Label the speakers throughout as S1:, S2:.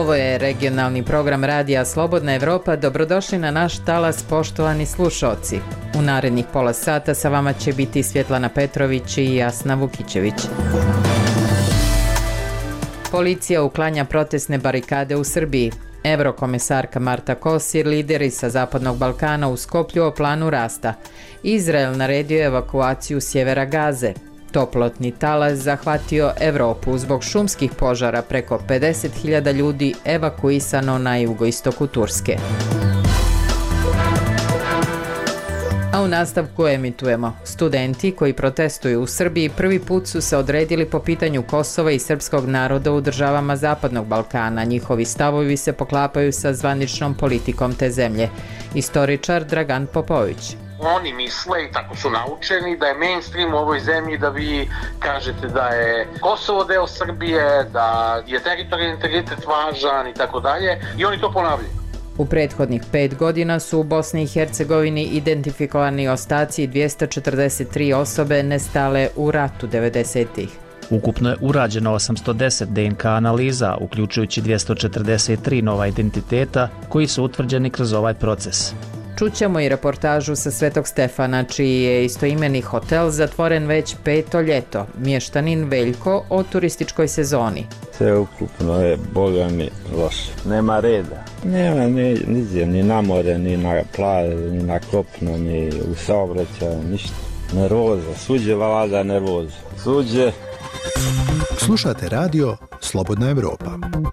S1: Ovo je regionalni program Radija Slobodna Evropa. Dobrodošli na naš talas, poštovani slušaoci. U narednih pola sata sa vama će biti Svjetlana Petrović i Jasna Vukićević. Policija uklanja protestne barikade u Srbiji. Evrokomesarka Marta Kosir, lideri sa Zapadnog Balkana u Skoplju o planu rasta. Izrael naredio evakuaciju sjevera Gaze. Toplotni talas zahvatio Evropu zbog šumskih požara, preko 50.000 ljudi evakuisano na jugoistoku Turske. A u nastavku emitujemo. Studenti koji protestuju u Srbiji prvi put su se odredili po pitanju Kosova i srpskog naroda u državama Zapadnog Balkana. Njihovi stavovi se poklapaju sa zvaničnom politikom te zemlje. Istoričar Dragan Popović.
S2: Oni misle, i tako su naučeni, da je mainstream u ovoj zemlji da vi kažete da je Kosovo deo Srbije, da je teritorijalni integritet važan i tako dalje, i oni to ponavljaju.
S1: U prethodnih 5 godina su u Bosni i Hercegovini identifikovani ostaci 243 osobe nestale u ratu 90-ih.
S3: Ukupno je urađeno 810 DNK analiza, uključujući 243 nova identiteta koji su utvrđeni kroz ovaj proces.
S1: Čućemo i reportažu sa Svetog Stefana, čiji je istoimeni hotel zatvoren već 5. ljeto. Mještanin Veljko o turističkoj sezoni.
S4: Sve ukupno je, boga mi, loše. Nema reda. Nema niđe, ni na more, ni na plaže, ni na kopno, ni u saobraćaju, ništa. Nervoza, suđe vlada nervoza. Suđe.
S5: Slušate radio Slobodna Evropa.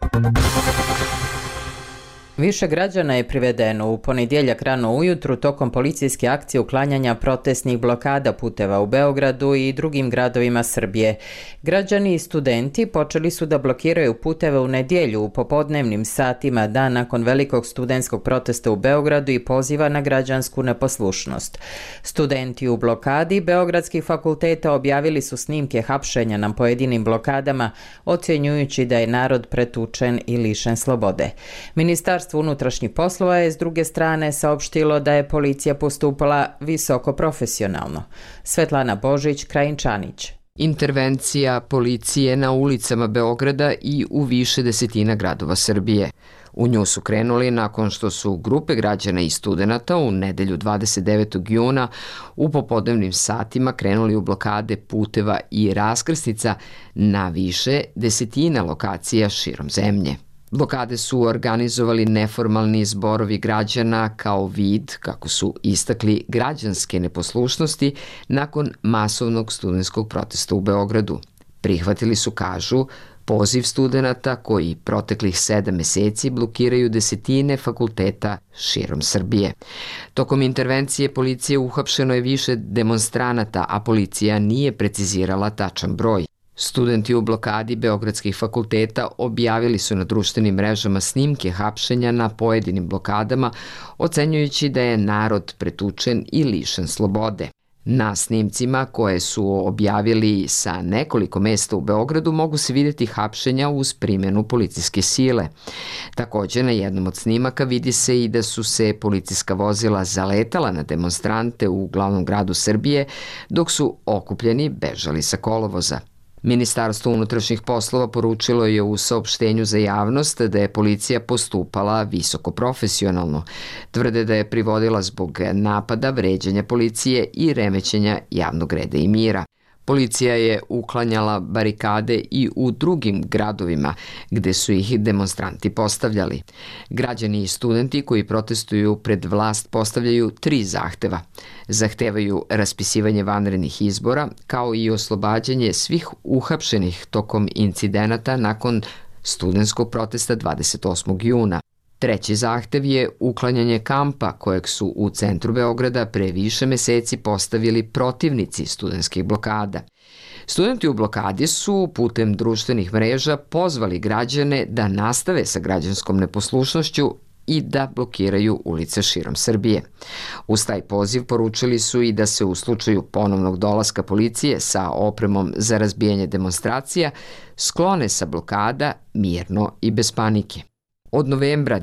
S1: Više građana je privedeno u ponedjeljak rano ujutru tokom policijske akcije uklanjanja protestnih blokada puteva u Beogradu i drugim gradovima Srbije. Građani i studenti počeli su da blokiraju puteve u nedjelju u popodnevnim satima, dan nakon velikog studentskog protesta u Beogradu i poziva na građansku neposlušnost. Studenti u blokadi beogradskih fakulteta objavili su snimke hapšenja na pojedinim blokadama, ocjenjujući da je narod pretučen i lišen slobode. Ministarstvo unutrašnjih poslova je s druge strane saopštilo da je policija postupala visoko profesionalno. Svetlana Božić, Krajinčanić.
S6: Intervencija policije na ulicama Beograda i u više desetina gradova Srbije. U nju su krenuli nakon što su grupe građana i studenata u nedelju 29. juna u popodnevnim satima krenuli u blokade puteva i raskrsnica na više desetina lokacija širom zemlje. Blokade su organizovali neformalni zborovi građana kao vid, kako su istakli, građanske neposlušnosti nakon masovnog studentskog protesta u Beogradu. Prihvatili su, kažu, poziv studenata koji proteklih 7 meseci blokiraju desetine fakulteta širom Srbije. Tokom intervencije policije uhapšeno je više demonstranata, a policija nije precizirala tačan broj. Studenti u blokadi beogradskih fakulteta objavili su na društvenim mrežama snimke hapšenja na pojedinim blokadama, ocenjujući da je narod pretučen i lišen slobode. Na snimcima koje su objavili sa nekoliko mesta u Beogradu mogu se vidjeti hapšenja uz primjenu policijske sile. Također na jednom od snimaka vidi se i da su se policijska vozila zaletala na demonstrante u glavnom gradu Srbije, dok su okupljeni bežali sa kolovoza. Ministarstvo unutrašnjih poslova poručilo je u saopštenju za javnost da je policija postupala visoko profesionalno. Tvrde da je privodila zbog napada, vređanja policije i remećenja javnog reda i mira. Policija je uklanjala barikade i u drugim gradovima gde su ih demonstranti postavljali. Građani i studenti koji protestuju pred vlast postavljaju 3 zahteva. Zahtevaju raspisivanje vanrednih izbora, kao i oslobađanje svih uhapšenih tokom incidenata nakon studentskog protesta 28. juna. Treći zahtev je uklanjanje kampa kojeg su u centru Beograda pre više meseci postavili protivnici studentskih blokada. Studenti u blokadi su putem društvenih mreža pozvali građane da nastave sa građanskom neposlušnošću i da blokiraju ulice širom Srbije. Uz taj poziv poručili su i da se u slučaju ponovnog dolaska policije sa opremom za razbijanje demonstracija sklone sa blokada mirno i bez panike. Od novembra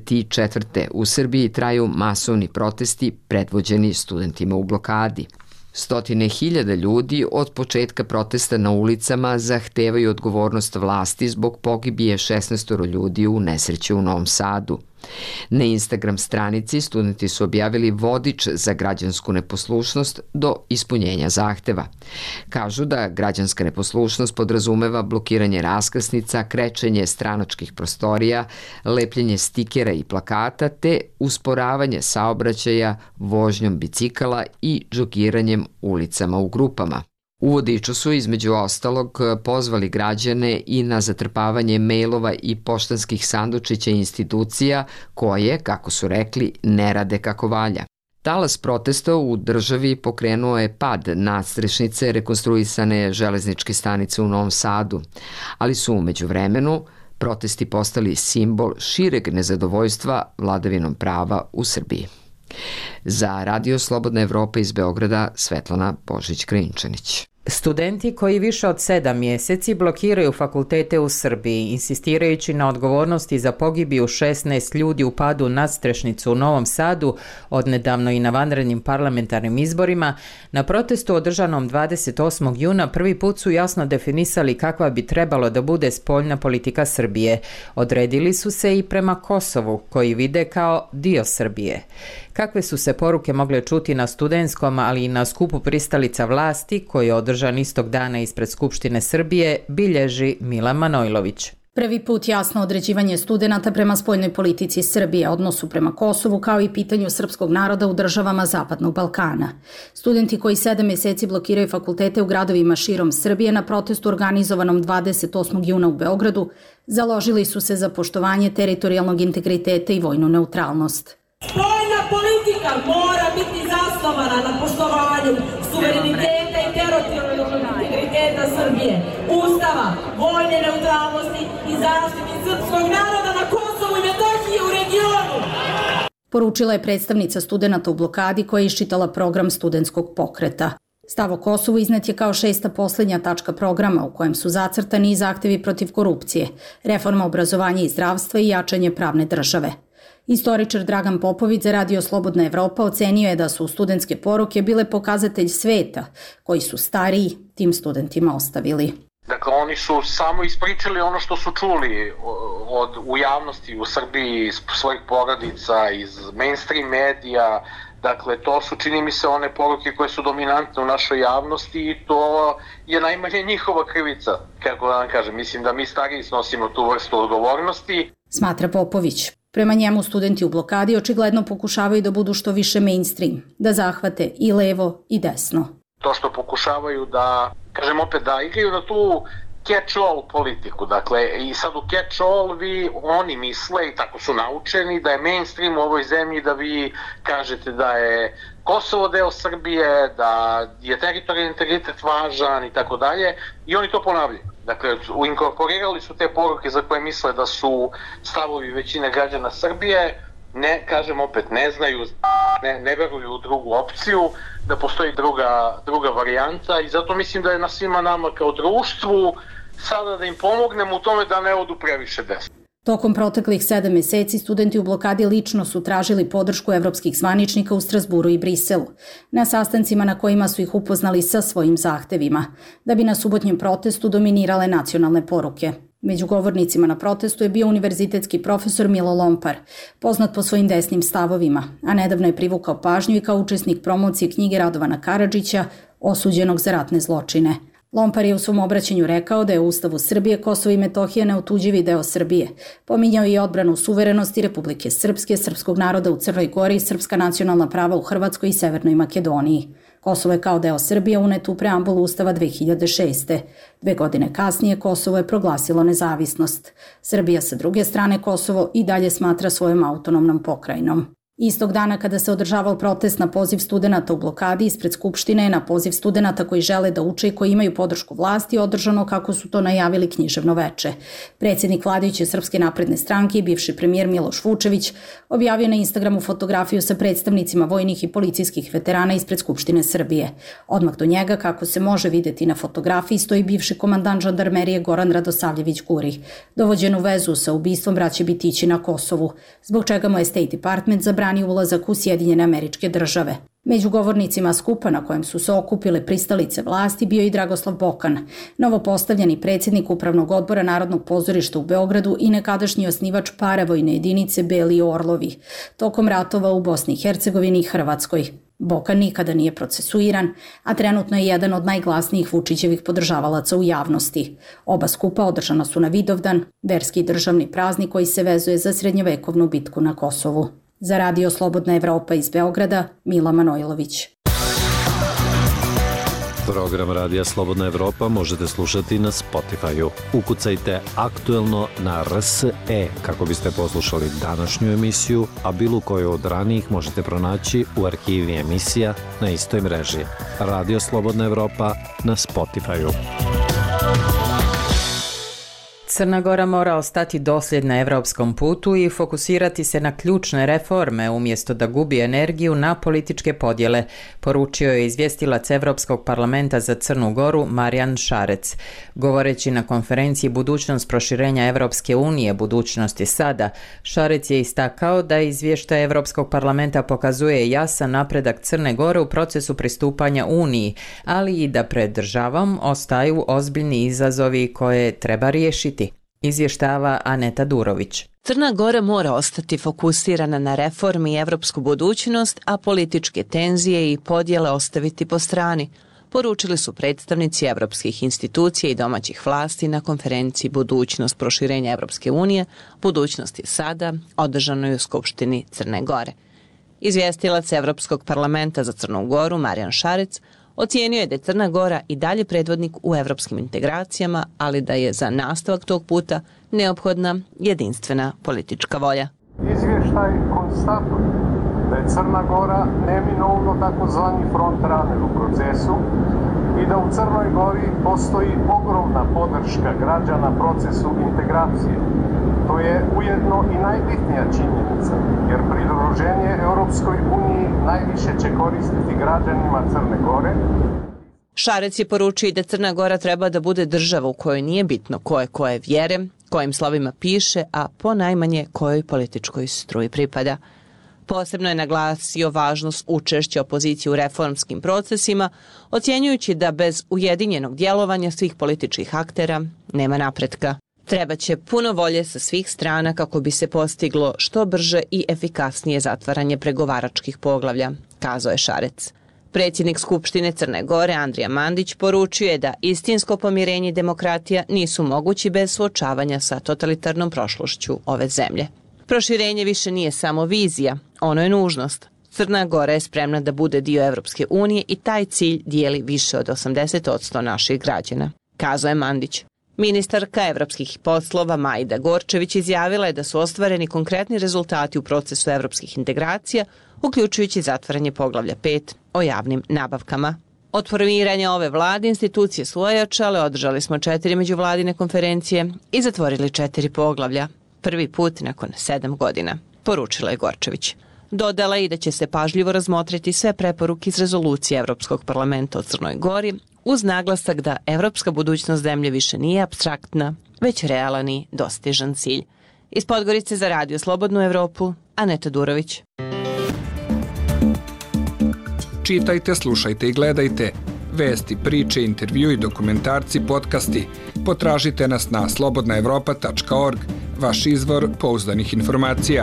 S6: 2024. u Srbiji traju masovni protesti predvođeni studentima u blokadi. Stotine hiljada ljudi od početka protesta na ulicama zahtevaju odgovornost vlasti zbog pogibije 16 ljudi u nesreći u Novom Sadu. Na Instagram stranici studenti su objavili vodič za građansku neposlušnost do ispunjenja zahteva. Kažu da građanska neposlušnost podrazumeva blokiranje raskrsnica, krečenje stranačkih prostorija, lepljenje stikera i plakata te usporavanje saobraćaja vožnjom bicikala i džogiranjem ulicama u grupama. U vodiču su između ostalog pozvali građane i na zatrpavanje mejlova i poštanskih sandučića institucija koje, kako su rekli, ne rade kako valja. Talas protesta u državi pokrenuo je pad nadstrešnice rekonstruisane železničke stanice u Novom Sadu, ali su u međuvremenu protesti postali simbol šireg nezadovoljstva vladavinom prava u Srbiji. Za Radio Slobodna Evropa iz Beograda, Svetlana Božić-Krinčanić.
S1: Studenti koji više od 7 mjeseci blokiraju fakultete u Srbiji, insistirajući na odgovornosti za pogibiju 16 ljudi u padu nadstrešnicu u Novom Sadu, odnedavno i na vanrednim parlamentarnim izborima, na protestu održanom 28. juna prvi put su jasno definisali kakva bi trebalo da bude spoljna politika Srbije. Odredili su se i prema Kosovu, koji vide kao dio Srbije. Kakve su se poruke mogle čuti na studentskom, ali i na skupu pristalica vlasti, koji je održan istog dana ispred Skupštine Srbije, bilježi Milan Manojlović.
S7: Prvi put jasno određivanje studenata prema spoljnoj politici Srbije, odnosu prema Kosovu, kao i pitanju srpskog naroda u državama Zapadnog Balkana. Studenti koji 7 mjeseci blokiraju fakultete u gradovima širom Srbije na protestu organizovanom 28. juna u Beogradu založili su se za poštovanje teritorijalnog integriteta i vojnu neutralnost.
S8: Spoljna politika mora biti zasnovana na poštovanju suvereniteta i teritorijalnog integriteta Srbije, Ustava, vojne neutralnosti i zaštiti srpskog naroda na Kosovu i Metohiji u regionu.
S7: Poručila je predstavnica studenata u blokadi koja je iščitala program studentskog pokreta. Stav o Kosovu iznet je kao 6. posljednja tačka programa u kojem su zacrtani i zahtevi protiv korupcije, reforma obrazovanja i zdravstva i jačanje pravne države. Istoričar Dragan Popović za Radio Slobodna Evropa ocenio je da su studentske poruke bile pokazatelj sveta koji su stariji tim studentima ostavili.
S2: Dakle, oni su samo ispričali ono što su čuli u javnosti u Srbiji, iz svojih porodica, iz mainstream medija. Dakle, to su, čini mi se, one poruke koje su dominantne u našoj javnosti i to je najmanje njihova krivica. Kako da vam kažem, mislim da mi stariji snosimo tu vrstu odgovornosti.
S7: Smatra Popović. Prema njemu studenti u blokadi očigledno pokušavaju da budu što više mainstream, da zahvate i levo i desno.
S2: To što pokušavaju da, kažem opet, da igraju na tu catch-all politiku. Dakle, i sad u catch-all oni misle, i tako su naučeni, da je mainstream u ovoj zemlji da vi kažete da je Kosovo deo Srbije, da je teritorijalni integritet važan i tako dalje, i oni to ponavljaju. Dakle, inkorporirali su te poruke za koje misle da su stavovi većine građana Srbije, ne, kažem opet, ne znaju, ne veruju u drugu opciju, da postoji druga varijanta i zato mislim da je na svima nama kao društvu sada da im pomognemo u tome da ne odu previše desno.
S7: Tokom proteklih 7 mjeseci studenti u blokadi lično su tražili podršku evropskih zvaničnika u Strasburu i Briselu, na sastancima na kojima su ih upoznali sa svojim zahtevima, da bi na subotnjem protestu dominirale nacionalne poruke. Među govornicima na protestu je bio univerzitetski profesor Milo Lompar, poznat po svojim desnim stavovima, a nedavno je privukao pažnju i kao učesnik promocije knjige Radovana Karadžića, osuđenog za ratne zločine. Lompar je u svom obraćanju rekao da je u Ustavu Srbije Kosovo i Metohija neotuđivi deo Srbije. Pominjao je i odbranu suverenosti Republike Srpske, srpskog naroda u Crnoj Gori i srpska nacionalna prava u Hrvatskoj i Severnoj Makedoniji. Kosovo je kao deo Srbije uneto u preambulu Ustava 2006. 2 godine kasnije Kosovo je proglasilo nezavisnost. Srbija sa druge strane Kosovo i dalje smatra svojom autonomnom pokrajinom. Istog dana kada se održavao protest na poziv studenata u blokadi ispred Skupštine je na poziv studenata koji žele da uče i koji imaju podršku vlasti održano kako su to najavili književno veče. Predsjednik vladajuće Srpske napredne stranke i bivši premijer Miloš Vučević objavio na Instagramu fotografiju sa predstavnicima vojnih i policijskih veterana ispred Skupštine Srbije. Odmah do njega, kako se može vidjeti na fotografiji, stoji bivši komandant žandarmerije Goran Radosavljević Guri, dovođen u vezu sa ubistvom braće Bitići na Kosovu, zbog čega mu je State Department zabranio ulazak u Sjedinjene Američke Države. Među govornicima skupa na kojem su se okupile pristalice vlasti bio i Dragoslav Bokan, novopostavljeni predsjednik Upravnog odbora Narodnog pozorišta u Beogradu i nekadašnji osnivač paravojne jedinice Beli Orlovi, tokom ratova u Bosni i Hercegovini i Hrvatskoj. Bokan nikada nije procesuiran, a trenutno je jedan od najglasnijih Vučićevih podržavalaca u javnosti. Oba skupa održana su na Vidovdan, verski državni praznik koji se vezuje za srednjovekovnu bitku na Kosovu. Za Radio Slobodna Evropa iz Beograda, Mila Manojlović.
S9: Program Radija Slobodna Evropa možete slušati na Spotify-u. Ukucajte Aktuelno na RSE kako biste poslušali današnju emisiju, a bilo koju od ranijih možete pronaći u arhivi emisija na istoj mreži. Radio Slobodna Evropa na Spotify-u.
S1: Crna Gora mora ostati dosljedna evropskom putu i fokusirati se na ključne reforme umjesto da gubi energiju na političke podjele, poručio je izvjestilac Evropskog parlamenta za Crnu Goru Marijan Šarec. Govoreći na konferenciji Budućnost proširenja Evropske unije, budućnosti sada, Šarec je istakao da izvještaj Evropskog parlamenta pokazuje jasan napredak Crne Gore u procesu pristupanja Uniji, ali i da pred državom ostaju ozbiljni izazovi koje treba riješiti. Izvještava Aneta Durović.
S10: Crna Gora mora ostati fokusirana na reformi i evropsku budućnost, a političke tenzije i podjele ostaviti po strani, poručili su predstavnici evropskih institucija i domaćih vlasti na konferenciji Budućnost proširenja Evropske unije, budućnosti sada, održanoj u Skupštini Crne Gore. Izvjestilac Evropskog parlamenta za Crnu Goru Marijan Šarec ocijenio je da je Crna Gora i dalje predvodnik u evropskim integracijama, ali da je za nastavak tog puta neophodna jedinstvena politička volja.
S11: Izvještaj konstatuje da je Crna Gora neminovno takozvani front runner u procesu i da u Crnoj Gori postoji ogromna podrška građana procesu integracije. To je ujedno i najbitnija činjenica, jer pridruženje Europskoj uniji najviše će koristiti građanima Crne Gore.
S10: Šarec je poručio da Crna Gora treba da bude država u kojoj nije bitno koje vjere, kojim slovima piše, a ponajmanje kojoj političkoj struji pripada. Posebno je naglasio važnost učešća opozicije u reformskim procesima, ocjenjujući da bez ujedinjenog djelovanja svih političkih aktera nema napretka. Trebaće puno volje sa svih strana kako bi se postiglo što brže i efikasnije zatvaranje pregovaračkih poglavlja, kazao je Šarec. Predsjednik Skupštine Crne Gore Andrija Mandić poručio je da istinsko pomirenje i demokratija nisu mogući bez suočavanja sa totalitarnom prošlošću ove zemlje. Proširenje više nije samo vizija, ono je nužnost. Crna Gora je spremna da bude dio Evropske unije i taj cilj dijeli više od 80% naših građana, kazao je Mandić. Ministarka evropskih poslova Majda Gorčević izjavila je da su ostvareni konkretni rezultati u procesu evropskih integracija, uključujući zatvaranje poglavlja 5 o javnim nabavkama. Od formiranja ove vlade institucije su ojačale, održali smo 4 međuvladine konferencije i zatvorili 4 poglavlja. Prvi put nakon 7 godina, poručila je Gorčević. Dodala je i da će se pažljivo razmotriti sve preporuke iz rezolucije Evropskog parlamenta o Crnoj Gori, uz naglasak da evropska budućnost zemlje više nije apstraktna, već realan i dostižan cilj. Iz Podgorice za Radio Slobodnu Evropu, Aneta Durović.
S12: Čitajte, slušajte i gledajte. Vesti, priče, intervju i dokumentarci, podcasti. Potražite nas na slobodnaevropa.org, vaš izvor pouzdanih informacija.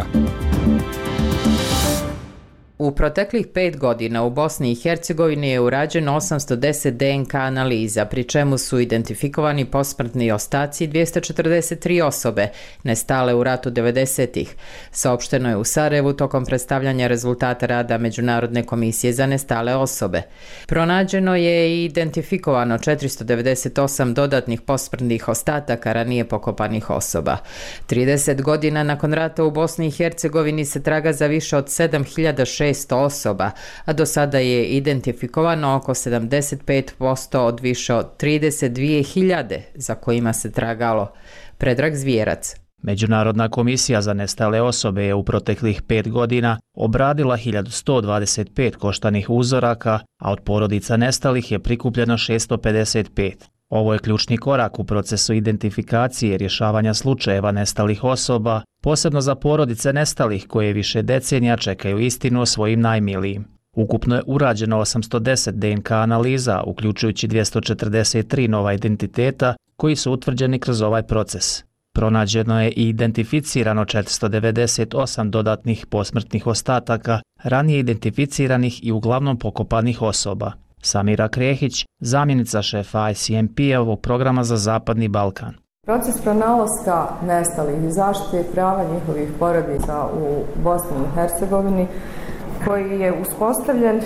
S1: U proteklih 5 godina u Bosni i Hercegovini je urađeno 810 DNK analiza, pri čemu su identifikovani posmrtni ostaci 243 osobe, nestale u ratu 90-ih. Saopšteno je u Sarajevu tokom predstavljanja rezultata rada Međunarodne komisije za nestale osobe. Pronađeno je i identifikovano 498 dodatnih posmrtnih ostataka ranije pokopanih osoba. 30 godina nakon rata u Bosni i Hercegovini se traga za više od 7600 osoba, a do sada je identifikovano oko 75% od više od 32.000 za kojima se tragalo. Predrag Zvijerac.
S3: Međunarodna komisija za nestale osobe je u proteklih 5 godina obradila 1125 koštanih uzoraka, a od porodica nestalih je prikupljeno 655. Ovo je ključni korak u procesu identifikacije i rješavanja slučajeva nestalih osoba, posebno za porodice nestalih koje više decenija čekaju istinu o svojim najmilijim. Ukupno je urađeno 810 DNK analiza, uključujući 243 nova identiteta koji su utvrđeni kroz ovaj proces. Pronađeno je i identificirano 498 dodatnih posmrtnih ostataka, ranije identificiranih i uglavnom pokopanih osoba. Samira Krehić, zamjenica šefa ICMP-ovog programa za Zapadni Balkan.
S13: Proces pronalaska nestalih i zaštite prava njihovih porodica u Bosni i Hercegovini, koji je uspostavljen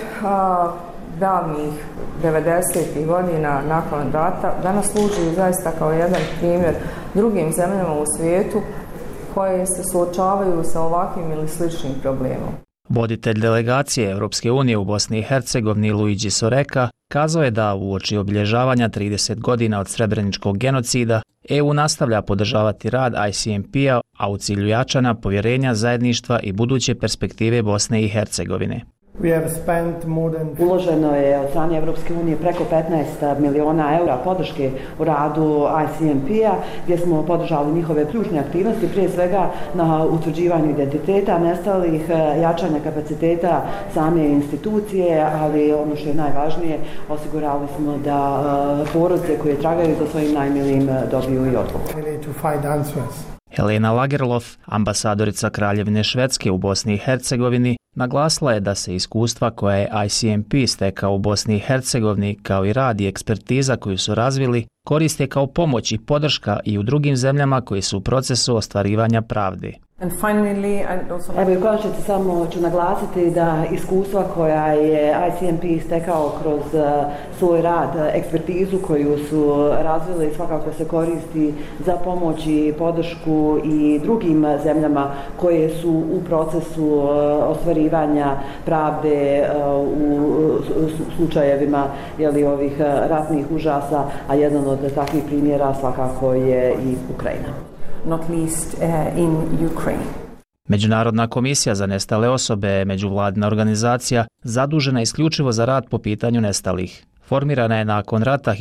S13: davnih 90. godina nakon rata, danas služi zaista kao jedan primjer drugim zemljama u svijetu koje se suočavaju sa ovakvim ili sličnim problemom.
S3: Voditelj delegacije Europske unije u Bosni i Hercegovini Luigi Soreka kazao je da uoči obilježavanja 30 godina od srebreničkog genocida EU nastavlja podržavati rad ICMP-a, a u cilju jačanja povjerenja, zajedništva i buduće perspektive Bosne i Hercegovine.
S14: Uloženo je od strane Europske unije preko 15 miliona eura podrške u radu ICMP-a, gdje smo podržali njihove ključne aktivnosti, prije svega na utvrđivanju identiteta nestalih, jačanja kapaciteta same institucije, ali ono što je najvažnije, osigurali smo da porodice koje tragaju za svojim najmilijim dobiju i odgovor.
S3: Helena Lagerlof, ambasadorica Kraljevine Švedske u Bosni i Hercegovini, naglasila je da se iskustva koja je ICMP stekao u Bosni i Hercegovini, kao i rad i ekspertiza koju su razvili, koriste kao pomoć i podrška i u drugim zemljama koji su u procesu ostvarivanja pravde.
S14: Evo i u konačnici samo ću naglasiti da iskustva koja je ICMP stekao kroz svoj rad, ekspertizu koju su razvili, svakako se koristi za pomoć i podršku i drugim zemljama koje su u procesu ostvarivanja pravde u slučajevima ovih ratnih užasa, a jedan od takvih primjera svakako je i Ukrajina.
S15: Not least in Ukraine.
S3: Međunarodna komisija za nestale osobe, međuvladina organizacija, zadužena isključivo za rad po pitanju nestalih. Formirana je nakon rata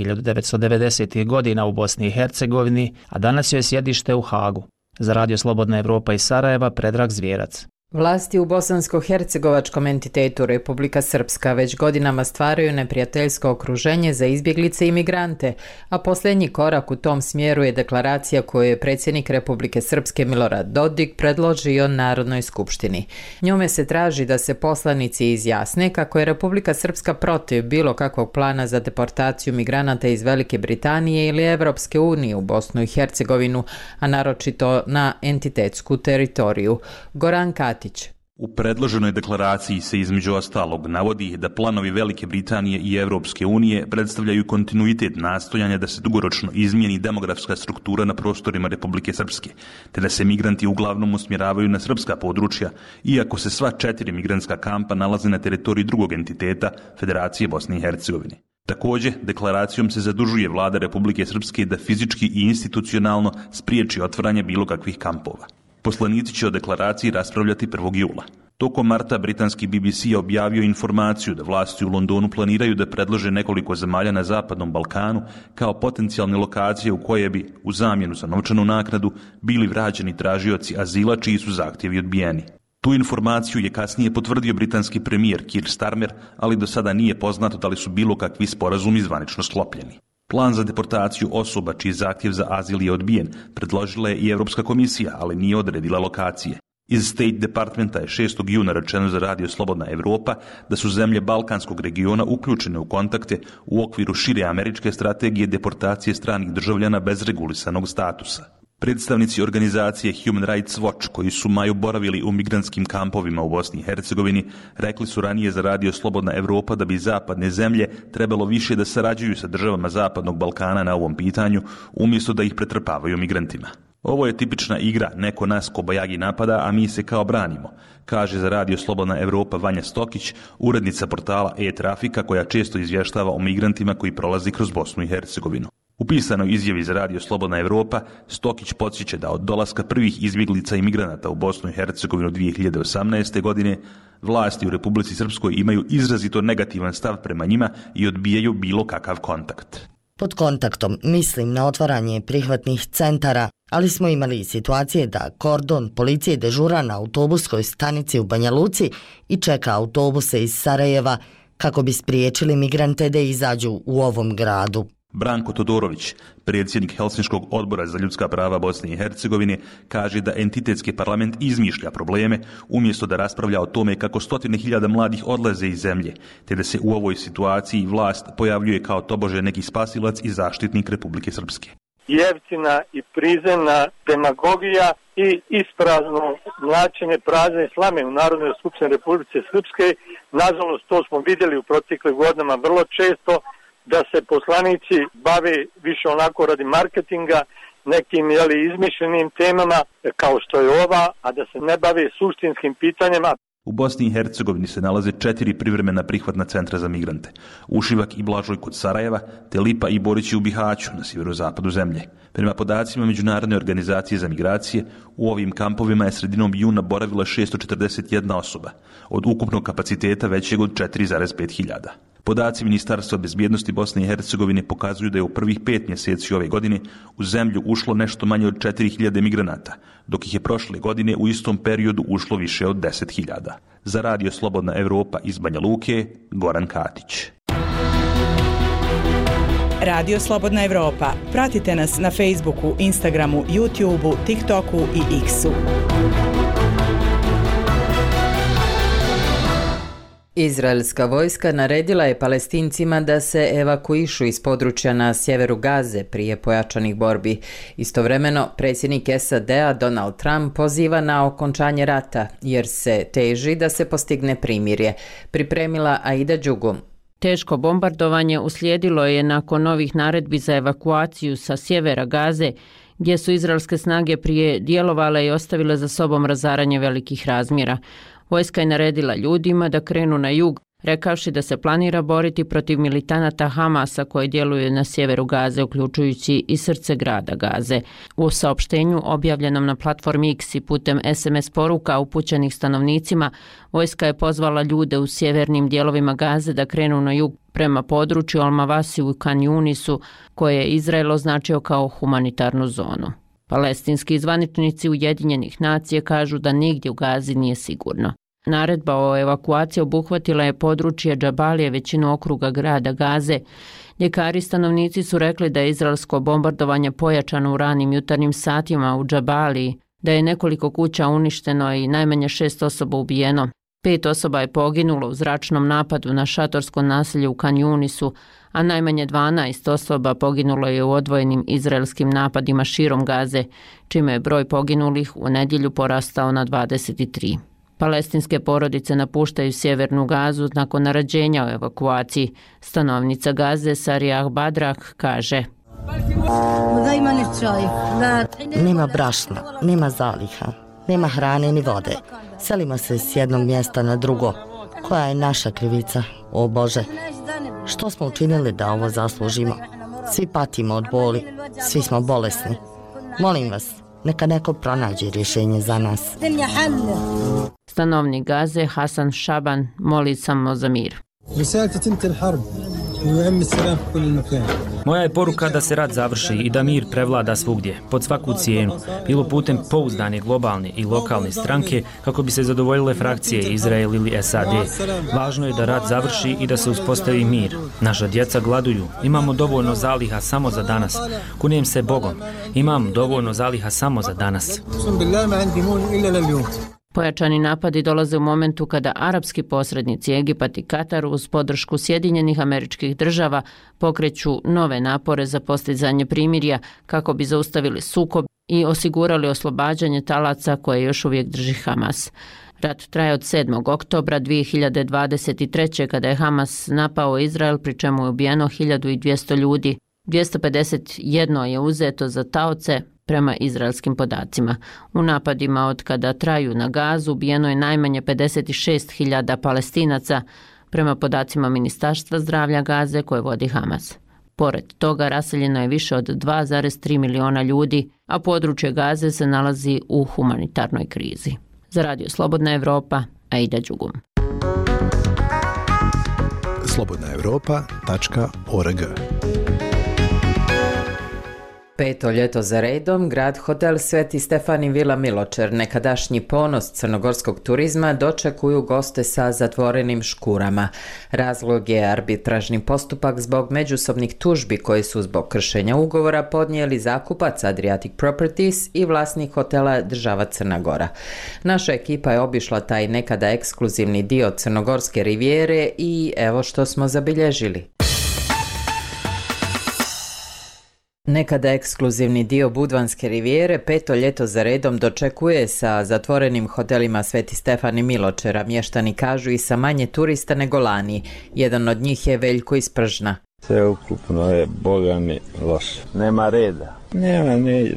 S3: 1990. godina u Bosni i Hercegovini, a danas joj je sjedište u Hagu. Za Radio Slobodna Evropa iz Sarajeva, Predrag Zvjerac.
S1: Vlasti u bosansko-hercegovačkom entitetu Republika Srpska već godinama stvaraju neprijateljsko okruženje za izbjeglice i migrante, a posljednji korak u tom smjeru je deklaracija koju je predsjednik Republike Srpske Milorad Dodik predložio Narodnoj skupštini. Njome se traži da se poslanici izjasne kako je Republika Srpska protiv bilo kakvog plana za deportaciju migranata iz Velike Britanije ili Evropske unije u Bosnu i Hercegovinu, a naročito na entitetsku teritoriju. Goran Katić.
S16: U predloženoj deklaraciji se između ostalog navodi da planovi Velike Britanije i Evropske unije predstavljaju kontinuitet nastojanja da se dugoročno izmijeni demografska struktura na prostorima Republike Srpske, te da se migranti uglavnom usmjeravaju na srpska područja, iako se sva 4 migrantska kampa nalaze na teritoriji drugog entiteta Federacije Bosne i Hercegovine. Također, deklaracijom se zadužuje vlada Republike Srpske da fizički i institucionalno spriječi otvaranje bilo kakvih kampova. Poslanici će o deklaraciji raspravljati 1. jula. Tokom marta britanski BBC je objavio informaciju da vlasti u Londonu planiraju da predlože nekoliko zemalja na Zapadnom Balkanu kao potencijalne lokacije u koje bi, u zamjenu za novčanu naknadu, bili vraćeni tražioci azila čiji su zahtjevi odbijeni. Tu informaciju je kasnije potvrdio britanski premijer Keir Starmer, ali do sada nije poznato da li su bilo kakvi sporazumi zvanično sklopljeni. Plan za deportaciju osoba čiji zahtjev za azil je odbijen predložila je i Europska komisija, ali nije odredila lokacije. Iz State Departmenta je 6. juna rečeno za Radio Slobodna Evropa da su zemlje Balkanskog regiona uključene u kontakte u okviru šire američke strategije deportacije stranih državljana bez regulisanog statusa. Predstavnici organizacije Human Rights Watch, koji su maju boravili u migrantskim kampovima u Bosni i Hercegovini, rekli su ranije za Radio Slobodna Evropa da bi zapadne zemlje trebalo više da sarađuju sa državama Zapadnog Balkana na ovom pitanju, umjesto da ih pretrpavaju migrantima. Ovo je tipična igra, neko nas kobajagi napada, a mi se kao branimo, kaže za Radio Slobodna Evropa Vanja Stokić, urednica portala e-Trafika koja često izvještava o migrantima koji prolazi kroz Bosnu i Hercegovinu. U pisanoj izjavi za Radio Slobodna Evropa, Stokić podsjeća da od dolaska prvih izbjeglica i migranata u Bosnu i Hercegovinu 2018. godine, vlasti u Republici Srpskoj imaju izrazito negativan stav prema njima i odbijaju bilo kakav kontakt.
S17: Pod kontaktom mislim na otvaranje prihvatnih centara Ali smo imali i situacije da kordon policije dežura na autobuskoj stanici u Banja Luci i čeka autobuse iz Sarajeva kako bi spriječili migrante da izađu u ovom gradu.
S16: Branko Todorović, predsjednik Helsinškog odbora za ljudska prava Bosne i Hercegovine, kaže da entitetski parlament izmišlja probleme umjesto da raspravlja o tome kako 100.000 mladih odlaze iz zemlje, te da se u ovoj situaciji vlast pojavljuje kao tobože neki spasilac i zaštitnik Republike Srpske.
S18: Jeftina i prizemna demagogija i isprazno mlačenje prazne slame u Narodnoj skupštini Republike Srpske. Nažalost, to smo vidjeli u proteklim godinama vrlo često, da se poslanici bave više onako radi marketinga, nekim izmišljenim temama kao što je ova, a da se ne bave suštinskim pitanjima.
S16: U Bosni i Hercegovini se nalaze 4 privremena prihvatna centra za migrante. Ušivak i Blažoj kod Sarajeva, te Lipa i Borići u Bihaću na sjeverozapadu zemlje. Prema podacima Međunarodne organizacije za migracije, u ovim kampovima je sredinom juna boravila 641 osoba, od ukupnog kapaciteta većeg od 4,5 hiljada. Podaci Ministarstva bezbjednosti Bosne i Hercegovine pokazuju da je u prvih 5 mjeseci ove godine u zemlju ušlo nešto manje od 4.000 migranata, dok ih je prošle godine u istom periodu ušlo više od 10.000. Za Radio Slobodna Evropa iz Banja Luke, Goran Katić.
S19: Radio Slobodna Evropa. Pratite nas na Facebooku, Instagramu, YouTubeu, TikToku i X-u.
S1: Izraelska vojska naredila je Palestincima da se evakuišu iz područja na sjeveru Gaze prije pojačanih borbi. Istovremeno, predsjednik SAD-a Donald Trump poziva na okončanje rata, jer se teži da se postigne primirje. Pripremila Aida Đugum.
S20: Teško bombardovanje uslijedilo je nakon novih naredbi za evakuaciju sa sjevera Gaze, gdje su izraelske snage prije djelovale i ostavile za sobom razaranje velikih razmjera. Vojska je naredila ljudima da krenu na jug, rekavši da se planira boriti protiv militanata Hamasa koji djeluju na sjeveru Gaze, uključujući i srce grada Gaze. U saopštenju objavljenom na platformi X i putem SMS poruka upućenih stanovnicima, vojska je pozvala ljude u sjevernim dijelovima Gaze da krenu na jug prema području Al-Mawasi u Khan Yunisu, koje je Izrael označio kao humanitarnu zonu. Palestinski zvaničnici Ujedinjenih nacija kažu da nigdje u Gazi nije sigurno. Naredba o evakuaciji obuhvatila je područje Džabalije, većinu okruga grada Gaze. Ljekari stanovnici su rekli da je izraelsko bombardovanje pojačano u ranim jutarnjim satima u Džabaliji, da je nekoliko kuća uništeno i najmanje 6 osoba ubijeno. 5 osoba je poginulo u zračnom napadu na šatorsko naselje u Khan Yunisu, a najmanje 12 osoba poginulo je u odvojenim izraelskim napadima širom Gaze, čime je broj poginulih u nedjelju porastao na 23. Palestinske porodice napuštaju sjevernu Gazu nakon naređenja o evakuaciji. Stanovnica Gaze Sarija Badrah kaže:
S17: Nema brašna, nema zaliha, nema hrane ni vode. Selimo se s jednog mjesta na drugo. Koja je naša krivica, o Bože? Što smo učinili da ovo zaslužimo? Svi patimo od boli, svi smo bolesni. Molim vas, neka neko pronađe rješenje za nas.
S20: Stanovnik Gaze Hasan Šaban moli samo za mir.
S21: Moja je poruka da se rat završi i da mir prevlada svugdje, pod svaku cijenu, bilo putem pouzdane globalne i lokalne stranke kako bi se zadovoljile frakcije Izrael ili SAD. Važno je da rat završi i da se uspostavi mir. Naša djeca gladuju, imamo dovoljno zaliha samo za danas. Kunem se Bogom, imam dovoljno zaliha samo za danas.
S20: Pojačani napadi dolaze u momentu kada arapski posrednici Egipat i Katar uz podršku Sjedinjenih Američkih Država pokreću nove napore za postizanje primirja kako bi zaustavili sukob i osigurali oslobađanje talaca koje još uvijek drži Hamas. Rat traje od 7. oktobra 2023. kada je Hamas napao Izrael, pri čemu je ubijeno 1200 ljudi. 251 je uzeto za taoce, prema izraelskim podacima. U napadima od kada traju na Gazu ubijeno je najmanje 56.000 Palestinaca, prema podacima Ministarstva zdravlja Gaze koje vodi Hamas. Pored toga raseljeno je više od 2,3 miliona ljudi, a područje Gaze se nalazi u humanitarnoj krizi. Za Radio Slobodna Evropa, Aida Đugum.
S5: slobodnaevropa.org
S1: Peto ljeto za redom, grad hotel Sveti Stefan i Vila Miločer, nekadašnji ponos crnogorskog turizma, dočekuju goste sa zatvorenim škurama. Razlog je arbitražni postupak zbog međusobnih tužbi koji su zbog kršenja ugovora podnijeli zakupac Adriatic Properties i vlasnik hotela država Crna Gora. Naša ekipa je obišla taj nekada ekskluzivni dio crnogorske rivijere i evo što smo zabilježili. Nekada ekskluzivni dio Budvanske rivijere peto ljeto za redom dočekuje sa zatvorenim hotelima Sveti Stefan i Miločera. Mještani kažu i sa manje turista nego lani. Jedan od njih je Veljko iz Pržna.
S4: Sve ukupno je, boga mi, loše. Nema reda. Nema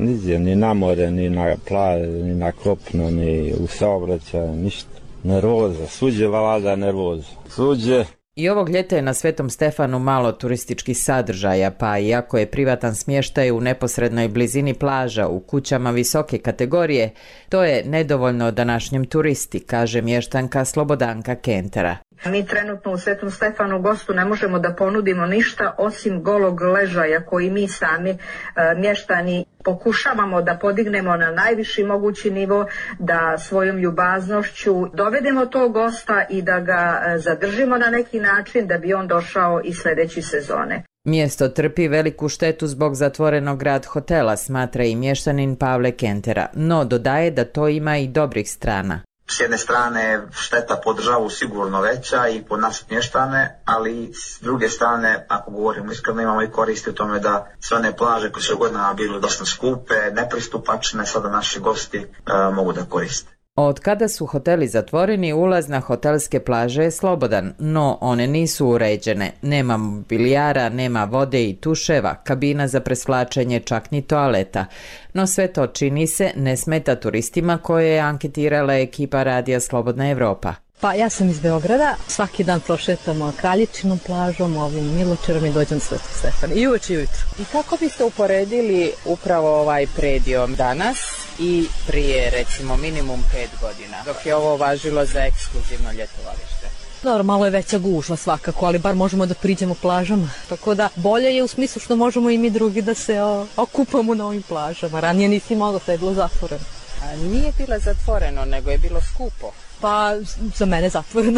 S4: ni na more, ni na plaži, ni na kopno, ni u saobraćaju, ništa. Nervoza, suđe valada nervoza. Suđe.
S1: I ovog ljeta je na Svetom Stefanu malo turističkih sadržaja, pa iako je privatan smještaj u neposrednoj blizini plaža u kućama visoke kategorije, to je nedovoljno današnjem turisti, kaže mještanka Slobodanka Kentera.
S22: Mi trenutno u Svetom Stefanu gostu ne možemo da ponudimo ništa osim golog ležaja koji mi sami mještani pokušavamo da podignemo na najviši mogući nivo, da svojom ljubaznošću dovedemo tog gosta i da ga zadržimo na neki način da bi on došao i sljedeće sezone.
S1: Mjesto trpi veliku štetu zbog zatvorenog grad hotela, smatra i mještanin Pavle Kentera, no dodaje da to ima i dobrih strana.
S23: S jedne strane šteta po državu sigurno veća i po nas mještane, ali s druge strane, ako govorimo iskreno, imamo i koristi u tome da sve one plaže koje su godinama bile dosta skupe, nepristupačne, sada naši gosti mogu da koriste.
S1: Od kada su hoteli zatvoreni, ulaz na hotelske plaže je slobodan, no one nisu uređene. Nema mobilijara, nema vode i tuševa, kabina za presvlačenje, čak ni toaleta. No sve to, čini se, ne smeta turistima koje je anketirala ekipa radija Slobodna Evropa.
S24: Pa ja sam iz Beograda, svaki dan prošetamo Kraljičinom plažom, ovim Miločerom i dođem Svetu Stefanu. I uveč i ujutro.
S1: I kako biste uporedili upravo ovaj predio danas i prije recimo minimum 5 godina, dok je ovo važilo za ekskluzivno ljetovalište?
S24: Dobro, malo je veća gužva svakako, ali bar možemo da priđemo plažama. Tako da bolje je u smislu što možemo i mi drugi da se okupamo na ovim plažama. Ranije nisi mogao, sad je bilo zatvoreno.
S1: A nije bilo zatvoreno, nego je bilo skupo.
S24: Pa za mene zatvoreno,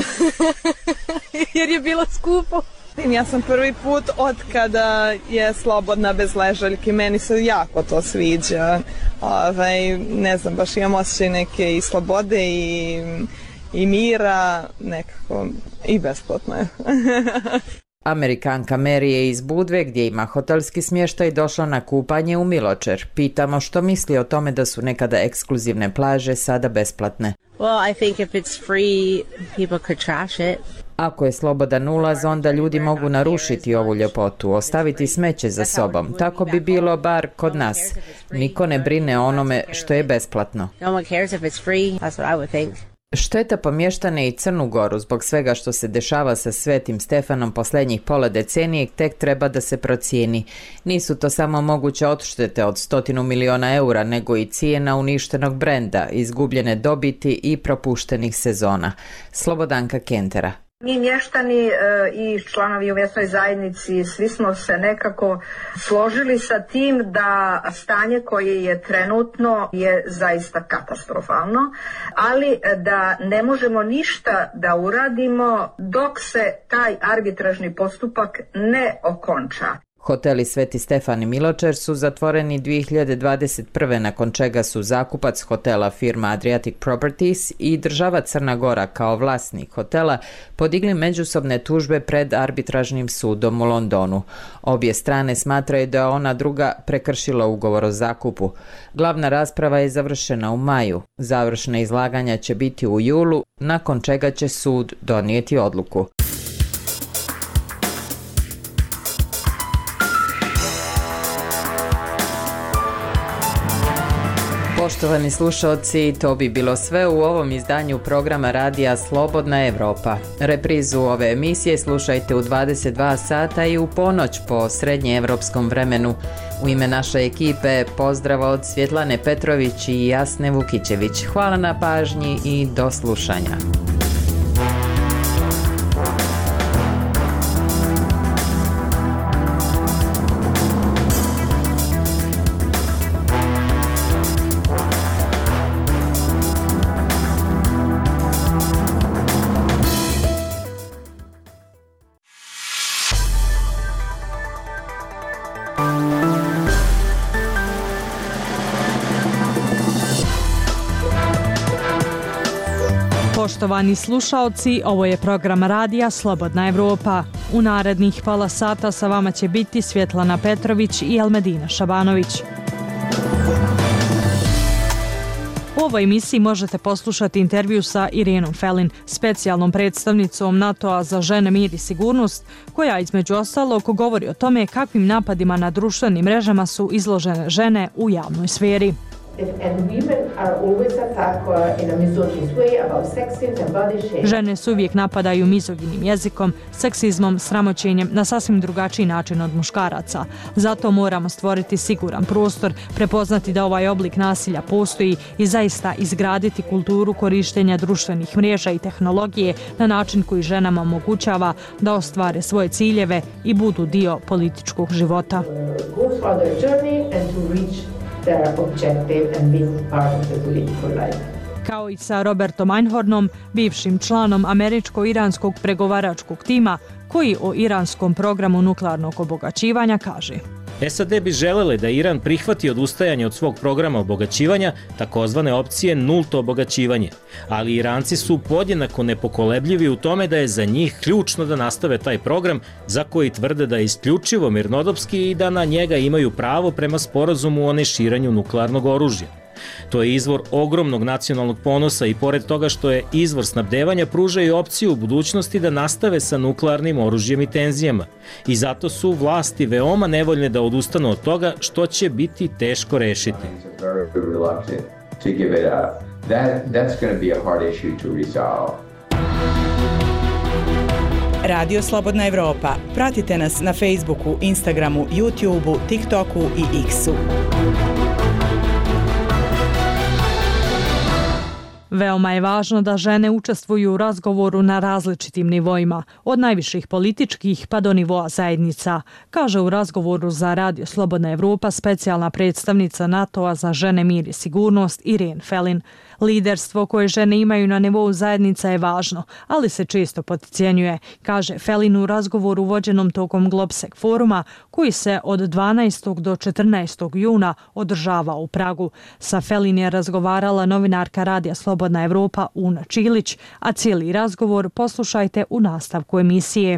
S24: jer je bilo skupo.
S25: Ja sam prvi put od kada je slobodna bez ležaljki, meni se jako to sviđa. Ne znam, baš imam osjećaj neke i slobode i mira, nekako i besplatno je.
S1: Amerikanka Mary je iz Budve, gdje ima hotelski smještaj, došla na kupanje u Miločer. Pitamo što misli o tome da su nekada ekskluzivne plaže sada besplatne.
S26: Well, I think if it's free, people could trash it.
S1: Ako je slobodan ulaz, onda ljudi mogu narušiti ovu ljepotu, ostaviti smeće za sobom. Tako bi bilo bar kod nas. Niko ne brine o onome što je besplatno.
S26: No one cares if it's free. That's what I would think.
S1: Šteta po mještane i Crnu Goru zbog svega što se dešava sa Svetim Stefanom posljednjih pola decenije tek treba da se procijeni. Nisu to samo moguće odštete od 100 miliona eura, nego i cijena uništenog brenda, izgubljene dobiti i propuštenih sezona. Slobodanka Kentera.
S22: Mi mještani i članovi u mjesnoj zajednici svi smo se nekako složili sa tim da stanje koje je trenutno je zaista katastrofalno, ali da ne možemo ništa da uradimo dok se taj arbitražni postupak ne okonča.
S1: Hoteli Sveti Stefan i Miločer su zatvoreni 2021. nakon čega su zakupac hotela firma Adriatic Properties i država Crna Gora kao vlasnik hotela podigli međusobne tužbe pred arbitražnim sudom u Londonu. Obje strane smatraju da je ona druga prekršila ugovor o zakupu. Glavna rasprava je završena u maju. Završna izlaganja će biti u julu, nakon čega će sud donijeti odluku. Poštovani slušalci, to bi bilo sve u ovom izdanju programa radija Slobodna Evropa. Reprizu ove emisije slušajte u 22 sata i u ponoć po srednjeevropskom vremenu. U ime naše ekipe pozdrav od Svjetlane Petrović i Jasne Vukićević. Hvala na pažnji i do slušanja.
S2: Poštovani slušaoci, ovo je program radija Slobodna Evropa. U narednih pola sata sa vama će biti Svjetlana Petrović i Elmedina Šabanović. U ovoj emisiji možete poslušati intervju sa Irenom Felin, specijalnom predstavnicom NATO-a za žene, mir i sigurnost, koja između ostalog govori o tome kakvim napadima na društvenim mrežama su izložene žene u javnoj sferi. Žene se uvijek napadaju mizoginim jezikom, seksizmom, sramoćenjem na sasvim drugačiji način od muškaraca. Zato moramo stvoriti siguran prostor, prepoznati da ovaj oblik nasilja postoji i zaista izgraditi kulturu korištenja društvenih mreža i tehnologije na način koji ženama omogućava da ostvare svoje ciljeve i budu dio političkog života. Their objective and being part of the political life. Kao i sa Robertom Einhornom, bivšim članom američko-iranskog pregovaračkog tima, koji o iranskom programu nuklearnog obogaćivanja kaže:
S6: SAD bi želele da Iran prihvati odustajanje od svog programa obogaćivanja, takozvane opcije nulto obogaćivanje, ali Iranci su podjednako nepokolebljivi u tome da je za njih ključno da nastave taj program za koji tvrde da je isključivo mirnodopski i da na njega imaju pravo prema sporazumu o neširanju nuklearnog oružja. To je izvor ogromnog nacionalnog ponosa i pored toga što je izvor snabdevanja, pruža i opciju u budućnosti da nastave sa nuklearnim oružjem i tenzijama. I zato su vlasti veoma nevoljne da odustanu od toga, što će biti teško rešiti.
S19: Radio Slobodna Evropa. Pratite nas na Facebooku, Instagramu, YouTubeu, TikToku i X-u.
S2: Veoma je važno da žene učestvuju u razgovoru na različitim nivoima, od najviših političkih pa do nivoa zajednica, kaže u razgovoru za Radio Slobodna Evropa specijalna predstavnica NATO-a za žene, mir i sigurnost Irene Felin. Liderstvo koje žene imaju na nivou zajednica je važno, ali se često potcijenjuje, kaže Felin u razgovoru vođenom tokom Globsec foruma, koji se od 12. do 14. juna održava u Pragu. Sa Felin je razgovarala novinarka Radija Slobodna Evropa Una Čilić, a cijeli razgovor poslušajte u nastavku emisije.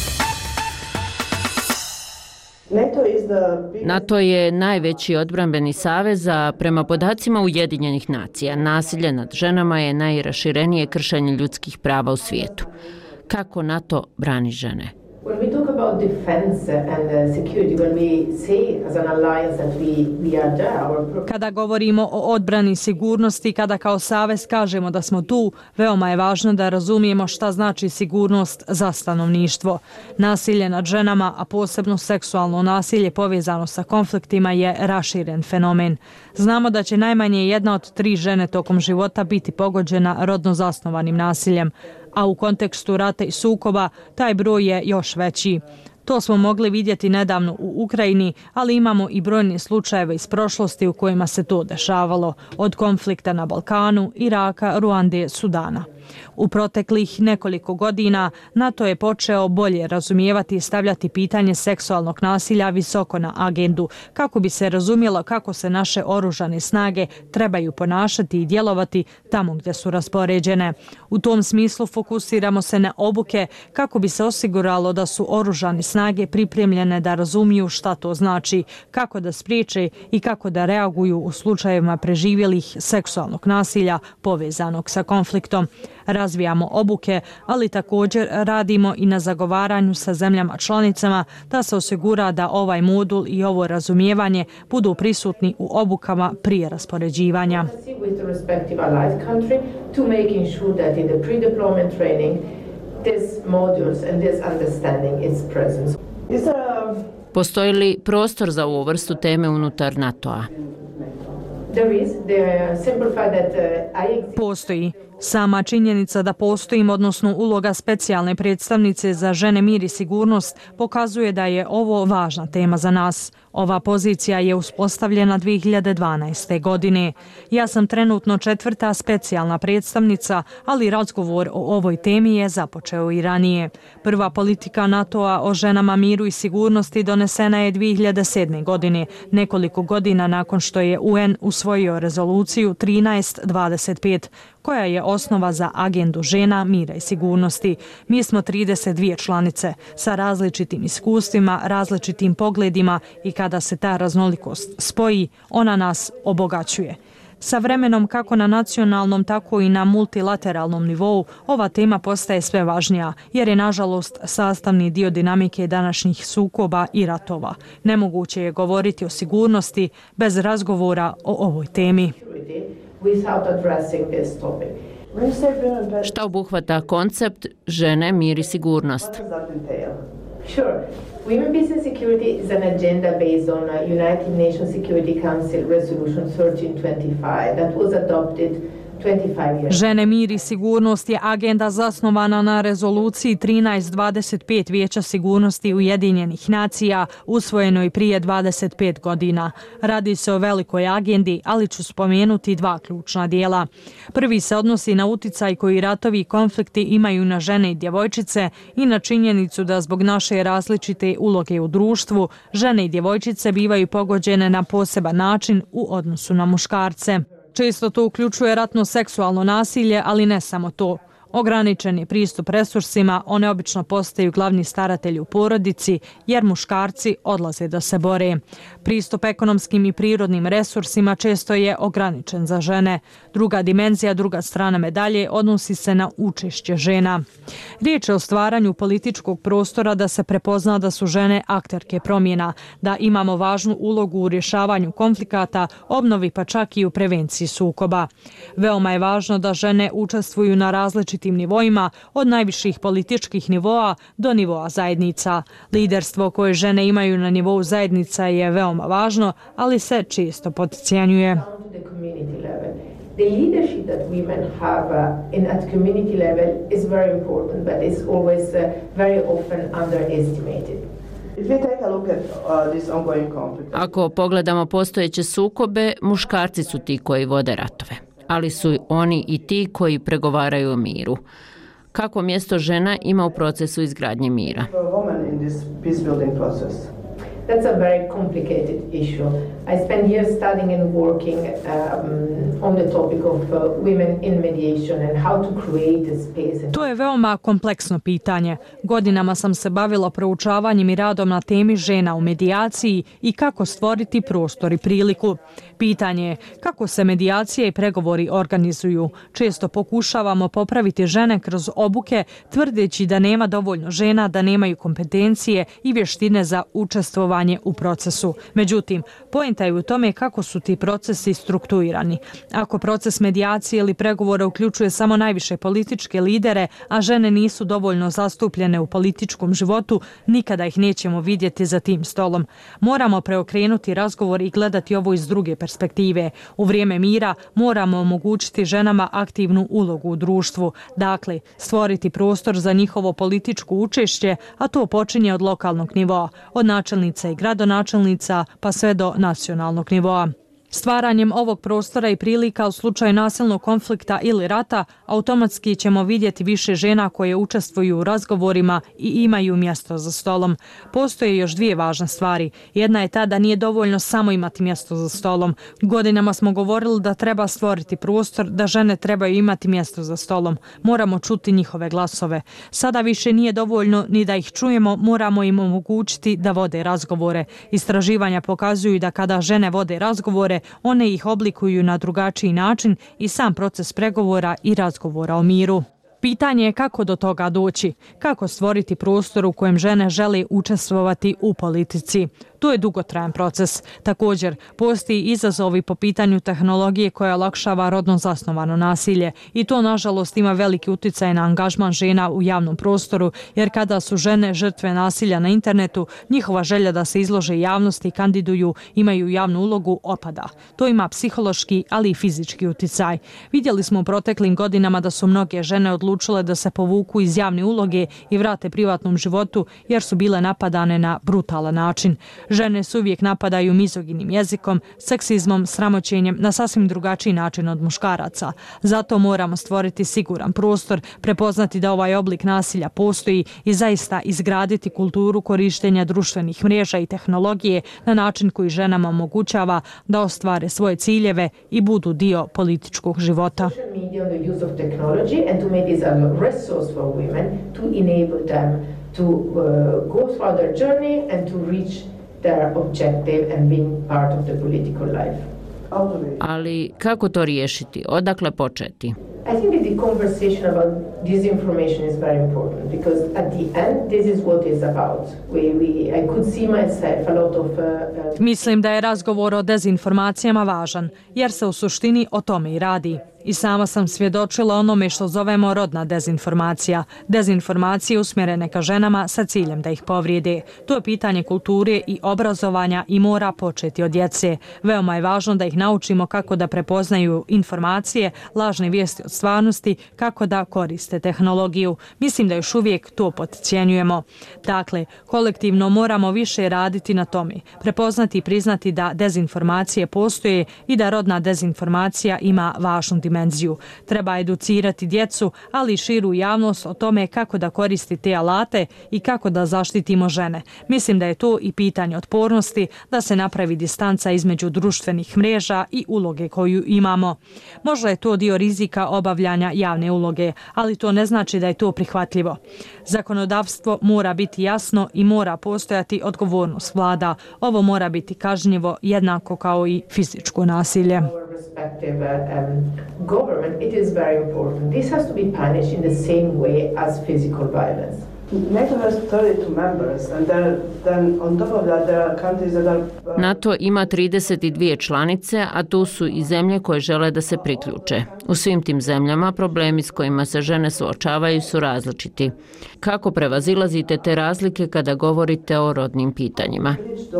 S20: NATO je najveći odbrambeni savez, a prema podacima Ujedinjenih nacija, nasilje nad ženama je najraširenije kršenje ljudskih prava u svijetu. Kako NATO brani žene?
S7: When we talk about defense and security, when we say as an alliance that we are there,
S2: Kada govorimo o odbrani sigurnosti, kada kao savez kažemo da smo tu, veoma je važno da razumijemo šta znači sigurnost za stanovništvo. Nasilje nad ženama, a posebno seksualno nasilje povezano sa konfliktima, je raširen fenomen. Znamo da će najmanje 1 od 3 žene tokom života biti pogođena rodno zasnovanim nasiljem, a u kontekstu rata i sukoba taj broj je još veći. To smo mogli vidjeti nedavno u Ukrajini, ali imamo i brojne slučajeve iz prošlosti u kojima se to dešavalo, od konflikta na Balkanu, Iraka, Ruande, Sudana. U proteklih nekoliko godina NATO je počeo bolje razumijevati i stavljati pitanje seksualnog nasilja visoko na agendu, kako bi se razumjelo kako se naše oružane snage trebaju ponašati i djelovati tamo gdje su raspoređene. U tom smislu fokusiramo se na obuke kako bi se osiguralo da su oružane snage pripremljene da razumiju šta to znači, kako da spriječe i kako da reaguju u slučajevima preživjelih seksualnog nasilja povezanog sa konfliktom. Razvijamo obuke, ali također radimo i na zagovaranju sa zemljama članicama da se osigura da ovaj modul i ovo razumijevanje budu prisutni u obukama prije raspoređivanja.
S20: Postoji li prostor za ovu vrstu teme unutar NATO-a?
S2: Postoji. Sama činjenica da postojim, odnosno uloga specijalne predstavnice za žene, mir i sigurnost, pokazuje da je ovo važna tema za nas. Ova pozicija je uspostavljena 2012. godine. Ja sam trenutno 4. specijalna predstavnica, ali razgovor o ovoj temi je započeo i ranije. Prva politika NATO-a o ženama, miru i sigurnosti donesena je 2007. godine, nekoliko godina nakon što je UN usvojio rezoluciju 1325, koja je osnova za agendu žena, mira i sigurnosti. Mi smo 32 članice sa različitim iskustvima, različitim pogledima i kada se ta raznolikost spoji, ona nas obogaćuje. Sa vremenom kako na nacionalnom, tako i na multilateralnom nivou ova tema postaje sve važnija, jer je nažalost sastavni dio dinamike današnjih sukoba i ratova. Nemoguće je govoriti o sigurnosti bez razgovora o ovoj temi.
S20: Šta obuhvata koncept žene, mir i sigurnost?
S7: Sure. Women, peace and security is an agenda based on United Nations Security Council Resolution 1325 that was adopted 25 years.
S2: Žene, mir i sigurnost je agenda zasnovana na rezoluciji 1325 Vijeća sigurnosti Ujedinjenih nacija, usvojenoj prije 25 godina. Radi se o velikoj agendi, ali ću spomenuti dva ključna dijela. Prvi se odnosi na uticaj koji ratovi i konflikti imaju na žene i djevojčice i na činjenicu da zbog naše različite uloge u društvu, žene i djevojčice bivaju pogođene na poseban način u odnosu na muškarce. Često to uključuje ratno seksualno nasilje, ali ne samo to. Ograničen je pristup resursima, one obično postaju glavni staratelji u porodici, jer muškarci odlaze da se bore. Pristup ekonomskim i prirodnim resursima često je ograničen za žene. Druga dimenzija, druga strana medalje odnosi se na učešće žena. Riječ je o stvaranju političkog prostora da se prepozna da su žene akterke promjena, da imamo važnu ulogu u rješavanju konflikata, obnovi pa čak i u prevenciji sukoba. Veoma je važno da žene učestvuju na različitim nivoima, od najviših političkih nivoa do nivoa zajednica. Liderstvo koje žene imaju na nivou zajednica je veoma važno, ali se često podcijenjuje.
S7: The leadership that women have at community level is very important, but it's always very often underestimated.
S20: Ako pogledamo postojeće sukobe, muškarci su ti koji vode ratove, ali su oni i ti koji pregovaraju o miru. Kako mjesto žena ima u procesu izgradnje mira?
S7: That's a very complicated issue. I spent years studying and working on the topic of women in mediation and how to create a space.
S2: To je veoma kompleksno pitanje. Godinama sam se bavila proučavanjem i radom na temi žena u medijaciji i kako stvoriti prostor i priliku. Pitanje je kako se medijacije i pregovori organizuju. Često pokušavamo popraviti žene kroz obuke, tvrdeći da nema dovoljno žena, da nemaju kompetencije i vještine za učestvovanje u procesu. Međutim, poenta je u tome kako su ti procesi strukturirani. Ako proces medijacije ili pregovora uključuje samo najviše političke lidere, a žene nisu dovoljno zastupljene u političkom životu, nikada ih nećemo vidjeti za tim stolom. Moramo preokrenuti razgovor i gledati ovo iz druge perspektive. U vrijeme mira moramo omogućiti ženama aktivnu ulogu u društvu. Dakle, stvoriti prostor za njihovo političko učešće, a to počinje od lokalnog nivoa, od načelnica i gradonačelnica pa sve do nacionalnog nivoa. Stvaranjem ovog prostora i prilika u slučaju nasilnog konflikta ili rata, automatski ćemo vidjeti više žena koje učestvuju u razgovorima i imaju mjesto za stolom. Postoje još dvije važne stvari. Jedna je ta da nije dovoljno samo imati mjesto za stolom. Godinama smo govorili da treba stvoriti prostor, da žene trebaju imati mjesto za stolom. Moramo čuti njihove glasove. Sada više nije dovoljno ni da ih čujemo, moramo im omogućiti da vode razgovore. Istraživanja pokazuju da kada žene vode razgovore, one ih oblikuju na drugačiji način i sam proces pregovora i razgovora o miru. Pitanje je kako do toga doći, kako stvoriti prostor u kojem žene žele učestvovati u politici. To je dugotrajan proces. Također, postoji izazovi po pitanju tehnologije koja olakšava rodno zasnovano nasilje i to, nažalost, ima veliki utjecaj na angažman žena u javnom prostoru, jer kada su žene žrtve nasilja na internetu, njihova želja da se izlože javnosti i kandiduju, imaju javnu ulogu, opada. To ima psihološki, ali i fizički utjecaj. Vidjeli smo u proteklim godinama da su mnoge žene odlučile da se povuku iz javne uloge i vrate privatnom životu jer su bile napadane na brutalan način. Žene se uvijek napadaju mizoginim jezikom, seksizmom, sramoćenjem na sasvim drugačiji način od muškaraca. Zato moramo stvoriti siguran prostor, prepoznati da ovaj oblik nasilja postoji i zaista izgraditi kulturu korištenja društvenih mreža i tehnologije na način koji ženama omogućava da ostvare svoje ciljeve i budu dio političkog života.
S20: Ali kako to riješiti? Odakle početi?
S7: I think that the conversation about disinformation is very important because at the end this is what it's about. I could see myself a lot of
S2: Mislim da je razgovor o dezinformacijama važan, jer se u suštini o tome i radi. I sama sam svjedočila onome što zovemo rodna dezinformacija. Dezinformacije usmjerene ka ženama sa ciljem da ih povrijede. To je pitanje kulture i obrazovanja i mora početi od djece. Veoma je važno da ih naučimo kako da prepoznaju informacije, lažne vijesti od stvarnosti, kako da koriste tehnologiju. Mislim da još uvijek to potcijenjujemo. Dakle, kolektivno moramo više raditi na tome. Prepoznati i priznati da dezinformacije postoje i da rodna dezinformacija ima važnu dimenziju. Treba educirati djecu, ali i širu javnost o tome kako da koristi te alate i kako da zaštitimo žene. Mislim da je to i pitanje otpornosti, da se napravi distanca između društvenih mreža i uloge koju imamo. Možda je to dio rizika obavljanja javne uloge, ali to ne znači da je to prihvatljivo. Zakonodavstvo mora biti jasno i mora postojati odgovornost vlada. Ovo mora biti kažnjivo jednako kao i fizičko nasilje.
S7: Government, it is very important. This has to be punished in the same way as physical violence.
S8: NATO has 32 members and then on top of that there are countries that are
S20: NATO ima 32 članice, a tu su i zemlje koje žele da se priključe. U svim tim zemljama problemi s kojima se žene suočavaju su različiti. Kako prevazilazite te razlike kada govorite o rodnim pitanjima?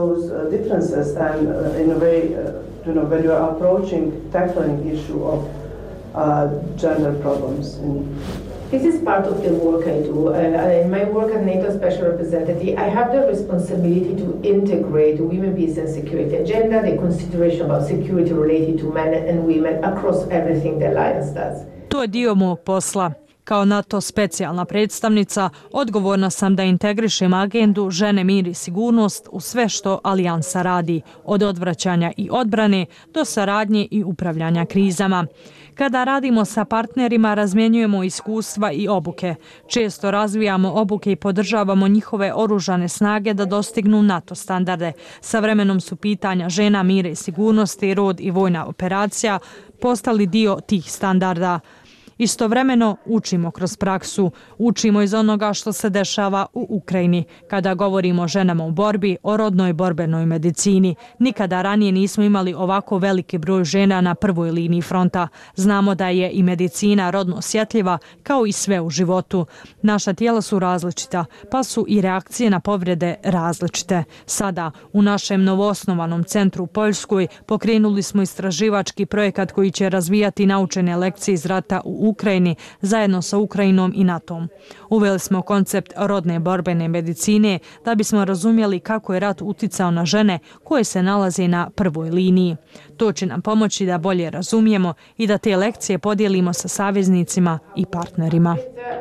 S8: When you are approaching tackling issue of gender problems.
S7: This is part of the work I do. In my work as NATO Special Representative, I have the responsibility to integrate the women, peace and security agenda, the consideration about security related to men and women across everything the alliance does.
S2: To je dio mog posla. Kao NATO specijalna predstavnica, odgovorna sam da integrišem agendu žene, mir i sigurnost u sve što alijansa radi, od odvraćanja i odbrane do saradnje i upravljanja krizama. Kada radimo sa partnerima, razmjenjujemo iskustva i obuke. Često razvijamo obuke i podržavamo njihove oružane snage da dostignu NATO standarde. Sa vremenom su pitanja žena, mira i sigurnosti, rod i vojna operacija postali dio tih standarda. Istovremeno učimo kroz praksu, učimo iz onoga što se dešava u Ukrajini. Kada govorimo o ženama u borbi, o rodnoj borbenoj medicini, nikada ranije nismo imali ovako veliki broj žena na prvoj liniji fronta. Znamo da je i medicina rodno osjetljiva kao i sve u životu. Naša tijela su različita, pa su i reakcije na povrede različite. Sada, u našem novoosnovanom centru u Poljskoj, pokrenuli smo istraživački projekat koji će razvijati naučene lekcije iz rata u Ukrajini zajedno sa Ukrajinom i NATO-om. Uveli smo koncept rodne borbene medicine da bismo razumjeli kako je rat uticao na žene koje se nalaze na prvoj liniji. To će nam pomoći da bolje razumijemo i da te lekcije podijelimo sa saveznicima i partnerima.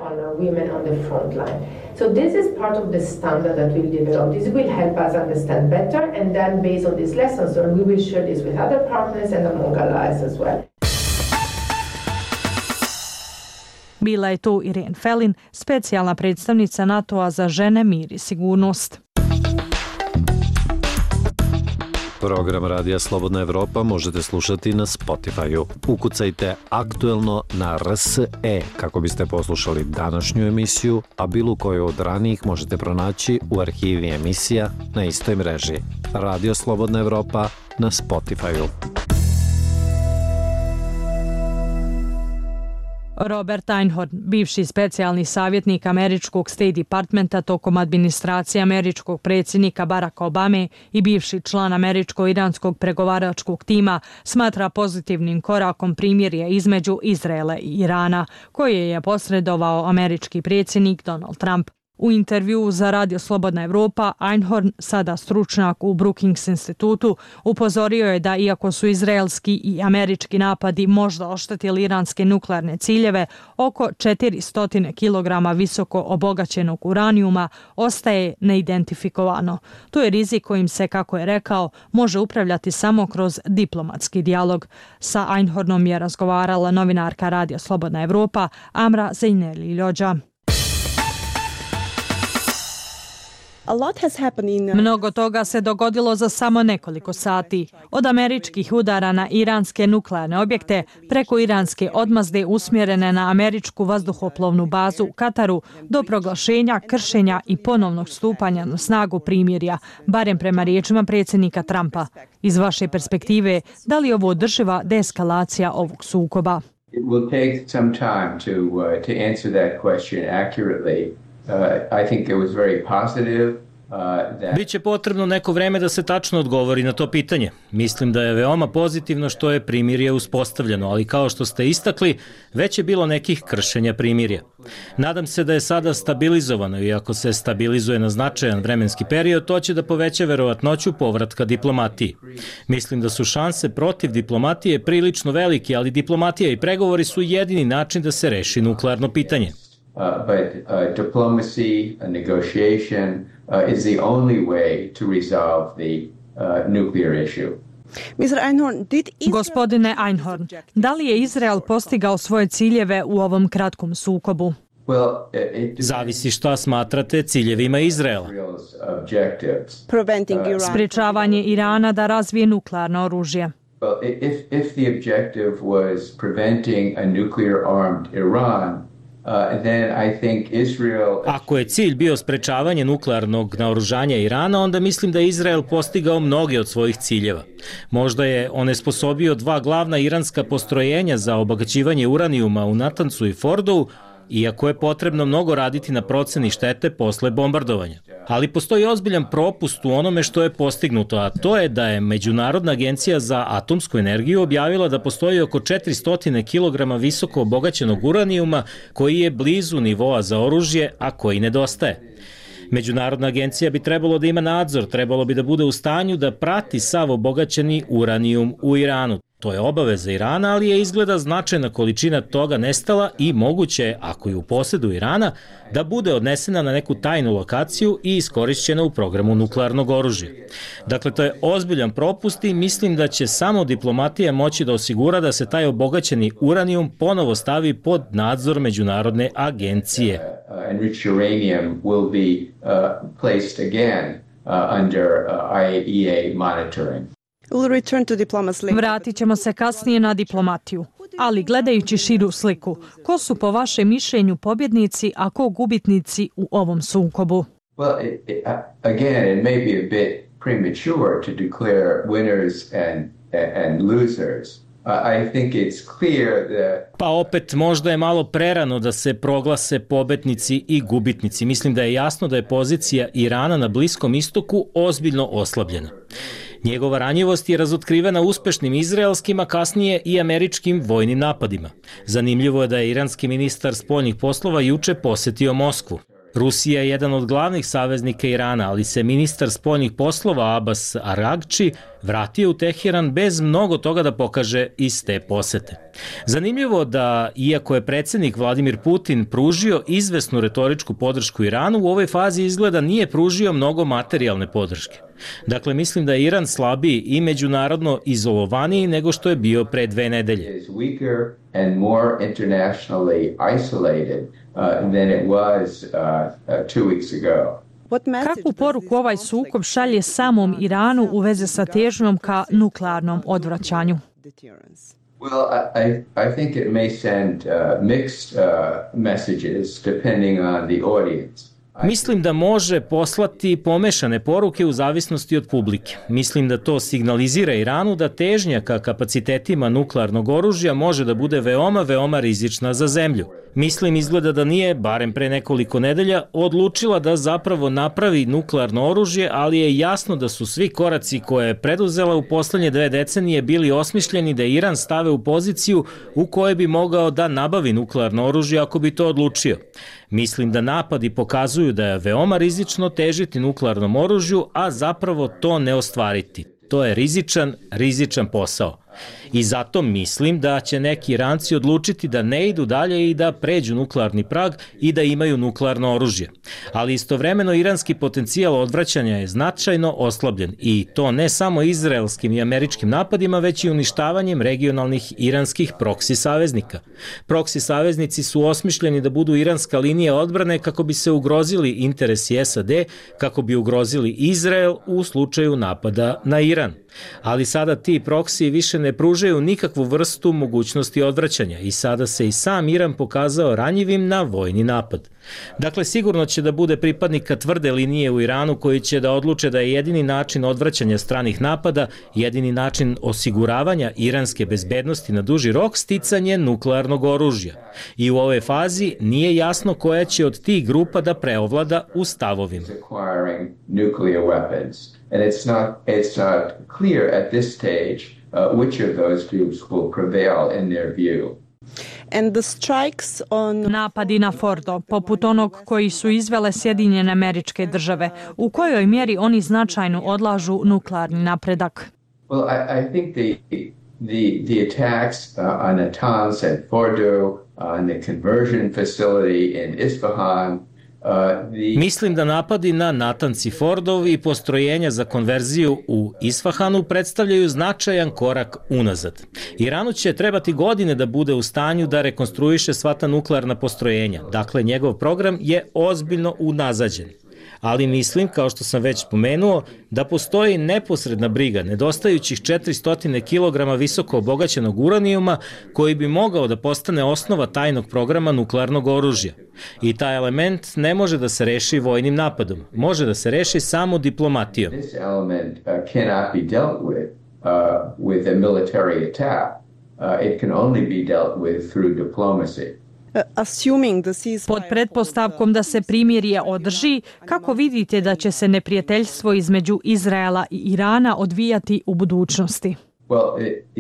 S7: So this is part of the standard that we'll develop. This will help us understand better and then based on these lessons we will share this with other partners and among allies as well.
S2: Bila je to Irene Felin, specijalna predstavnica NATO-a za žene, mir i sigurnost.
S9: Program Radija Slobodna Evropa možete slušati na Spotify-u. Ukucajte aktuelno na RSE kako biste poslušali današnju emisiju, a bilo koju od ranijih možete pronaći u arhivi emisija na istoj mreži. Radio Slobodna Evropa na Spotify-u.
S2: Robert Einhorn, bivši specijalni savjetnik američkog State Departmenta tokom administracije američkog predsjednika Baracka Obame i bivši član američko-iranskog pregovaračkog tima, smatra pozitivnim korakom primirje između Izraela i Irana, koje je posredovao američki predsjednik Donald Trump. U intervjuu za Radio Slobodna Evropa, Einhorn, sada stručnjak u Brookings institutu, upozorio je da iako su izraelski i američki napadi možda oštetili iranske nuklearne ciljeve, oko 400 kg visoko obogaćenog uranijuma ostaje neidentifikovano. To je rizik kojim se, kako je rekao, može upravljati samo kroz diplomatski dijalog. Sa Einhornom je razgovarala novinarka Radio Slobodna Evropa Amra Zeineli-Ljođa. Mnogo toga se dogodilo za samo nekoliko sati. Od američkih udara na iranske nuklearne objekte preko iranske odmazde usmjerene na američku vazduhoplovnu bazu u Kataru do proglašenja, kršenja i ponovnog stupanja na snagu primirja, barem prema riječima predsjednika Trumpa. Iz vaše perspektive, da li je ovo održiva deeskalacija ovog sukoba?
S10: It will take some time to answer that question accurately. I think it was very positive.
S6: Biće potrebno neko vreme da se tačno odgovori na to pitanje. Mislim da je veoma pozitivno što je primirje uspostavljeno, ali kao što ste istakli, već je bilo nekih kršenja primirja. Nadam se da je sada stabilizovano i ako se stabilizuje na značajan vremenski period, to će da poveća verovatnoću povratka diplomatiji. Mislim da su šanse protiv diplomatije prilično velike, ali diplomatija i pregovori su jedini način da se reši nuklearno pitanje.
S10: But diplomacy, negotiation is the only way to resolve the nuclear issue.
S2: Gospodine Einhorn, da li je Izrael postigao svoje ciljeve u ovom kratkom sukobu?
S6: Zavisi šta smatrate ciljevima Izraela.
S2: Sprečavanje Irana da razvije nuklearno oružje.
S10: If the objective was preventing a nuclear-armed Iran,
S6: Ako je cilj bio sprečavanje nuklearnog naoružanja Irana, onda mislim da je Izrael postigao mnoge od svojih ciljeva. Možda je onesposobio 2 glavna iranska postrojenja za obogaćivanje uranijuma u Natancu i Fordovu, iako je potrebno mnogo raditi na proceni štete posle bombardovanja. Ali postoji ozbiljan propust u onome što je postignuto, a to je da je Međunarodna agencija za atomsku energiju objavila da postoji oko 400 kg visoko obogaćenog uranijuma koji je blizu nivoa za oružje, a koji nedostaje. Međunarodna agencija bi trebalo da ima nadzor, trebalo bi da bude u stanju da prati sav obogaćeni uranijum u Iranu. To je obaveza Irana, ali je izgleda značajna količina toga nestala i moguće je, ako je u posedu Irana, da bude odnesena na neku tajnu lokaciju i iskorišćena u programu nuklearnog oružja. Dakle, to je ozbiljan propust i mislim da će samo diplomatija moći da osigura da se taj obogaćeni uranijum ponovo stavi pod nadzor Međunarodne agencije.
S10: Enriched uranium will be placed again under IAEA monitoring.
S2: Vratit ćemo se kasnije na diplomatiju, ali gledajući širu sliku, ko su po vašem mišljenju pobjednici, a ko gubitnici u ovom sukobu?
S10: Well, again, it may be a bit premature to declare winners and losers. I think it's clear that...
S6: Pa opet možda je malo prerano da se proglase pobednici i gubitnici. Mislim da je jasno da je pozicija Irana na Bliskom istoku ozbiljno oslabljena. Njegova ranjivost je razotkrivena uspešnim izraelskim, a kasnije i američkim vojnim napadima. Zanimljivo je da je iranski ministar spoljnih poslova juče posetio Moskvu. Rusija je jedan od glavnih saveznika Irana, ali se ministar spoljnih poslova Abbas Aragči vratio u Teheran bez mnogo toga da pokaže iz te posete. Zanimljivo da, iako je predsjednik Vladimir Putin pružio izvesnu retoričku podršku Iranu, u ovoj fazi izgleda nije pružio mnogo materijalne podrške. Dakle, mislim da je Iran slabiji i međunarodno izolovaniji nego što je bio pre 2 nedelje.
S2: Kakvu poruku ovaj sukob šalje samom Iranu u vezi sa težnjom ka nuklearnom odvraćanju?
S10: Well, I think it may send mixed messages depending on the audience.
S6: Mislim da može poslati pomešane poruke u zavisnosti od publike. Mislim da to signalizira Iranu da težnja ka kapacitetima nuklearnog oružja može da bude veoma rizična za zemlju. Mislim izgleda da nije, barem pre nekoliko nedelja, odlučila da zapravo napravi nuklearno oružje, ali je jasno da su svi koraci koje je preduzela u poslednje 2 decenije bili osmišljeni da Iran stave u poziciju u kojoj bi mogao da nabavi nuklearno oružje ako bi to odlučio. Mislim da napadi pokazuju ukazuju da je veoma rizično težiti nuklearnom oružju, a zapravo to ne ostvariti. To je rizičan posao. I zato mislim da će neki Iranci odlučiti da ne idu dalje i da pređu nuklearni prag i da imaju nuklearno oružje. Ali istovremeno iranski potencijal odvraćanja je značajno oslabljen i to ne samo izraelskim i američkim napadima, već i uništavanjem regionalnih iranskih proksi saveznika. Proksi saveznici su osmišljeni da budu iranska linija odbrane kako bi se ugrozili interesi SAD, kako bi ugrozili Izrael u slučaju napada na Iran. Ali sada ti proksiji više ne pružaju nikakvu vrstu mogućnosti odvraćanja i sada se i sam Iran pokazao ranjivim na vojni napad. Dakle, sigurno će da bude pripadnika tvrde linije u Iranu koji će da odluče da je jedini način odvraćanja stranih napada, jedini način osiguravanja iranske bezbednosti na duži rok sticanje nuklearnog oružja. I u ovoj fazi nije jasno koja će od tih grupa da preovlada u stavovima.
S10: And it's not clear at this stage which of those groups will prevail in their view.
S3: And the strikes on...
S2: Napadi na Fordo, poput onog koji su izvele Sjedinjene Američke Države, u kojoj mjeri oni značajno odlažu nuklearni napredak?
S10: Well, I think the attacks on Natanz and Fordo, on the conversion facility in Isfahan.
S6: Mislim da napadi na Natanz i Fordov i postrojenja za konverziju u Isfahanu predstavljaju značajan korak unazad. Iranu će trebati godine da bude u stanju da rekonstruiše sva ta nuklearna postrojenja. Dakle, njegov program je ozbiljno unazađen. Ali mislim, kao što sam već spomenuo, da postoji neposredna briga nedostajućih 400 kg visoko obogaćenog uranijuma koji bi mogao da postane osnova tajnog programa nuklearnog oružja. I taj element ne može da se reši vojnim napadom, može da se reši samo diplomatijom.
S10: This element cannot be dealt with a military attack. It can only be dealt with through diplomacy.
S2: Pod pretpostavkom da se primirje održi, kako vidite da će se neprijateljstvo između Izraela i Irana odvijati u budućnosti?
S10: Well,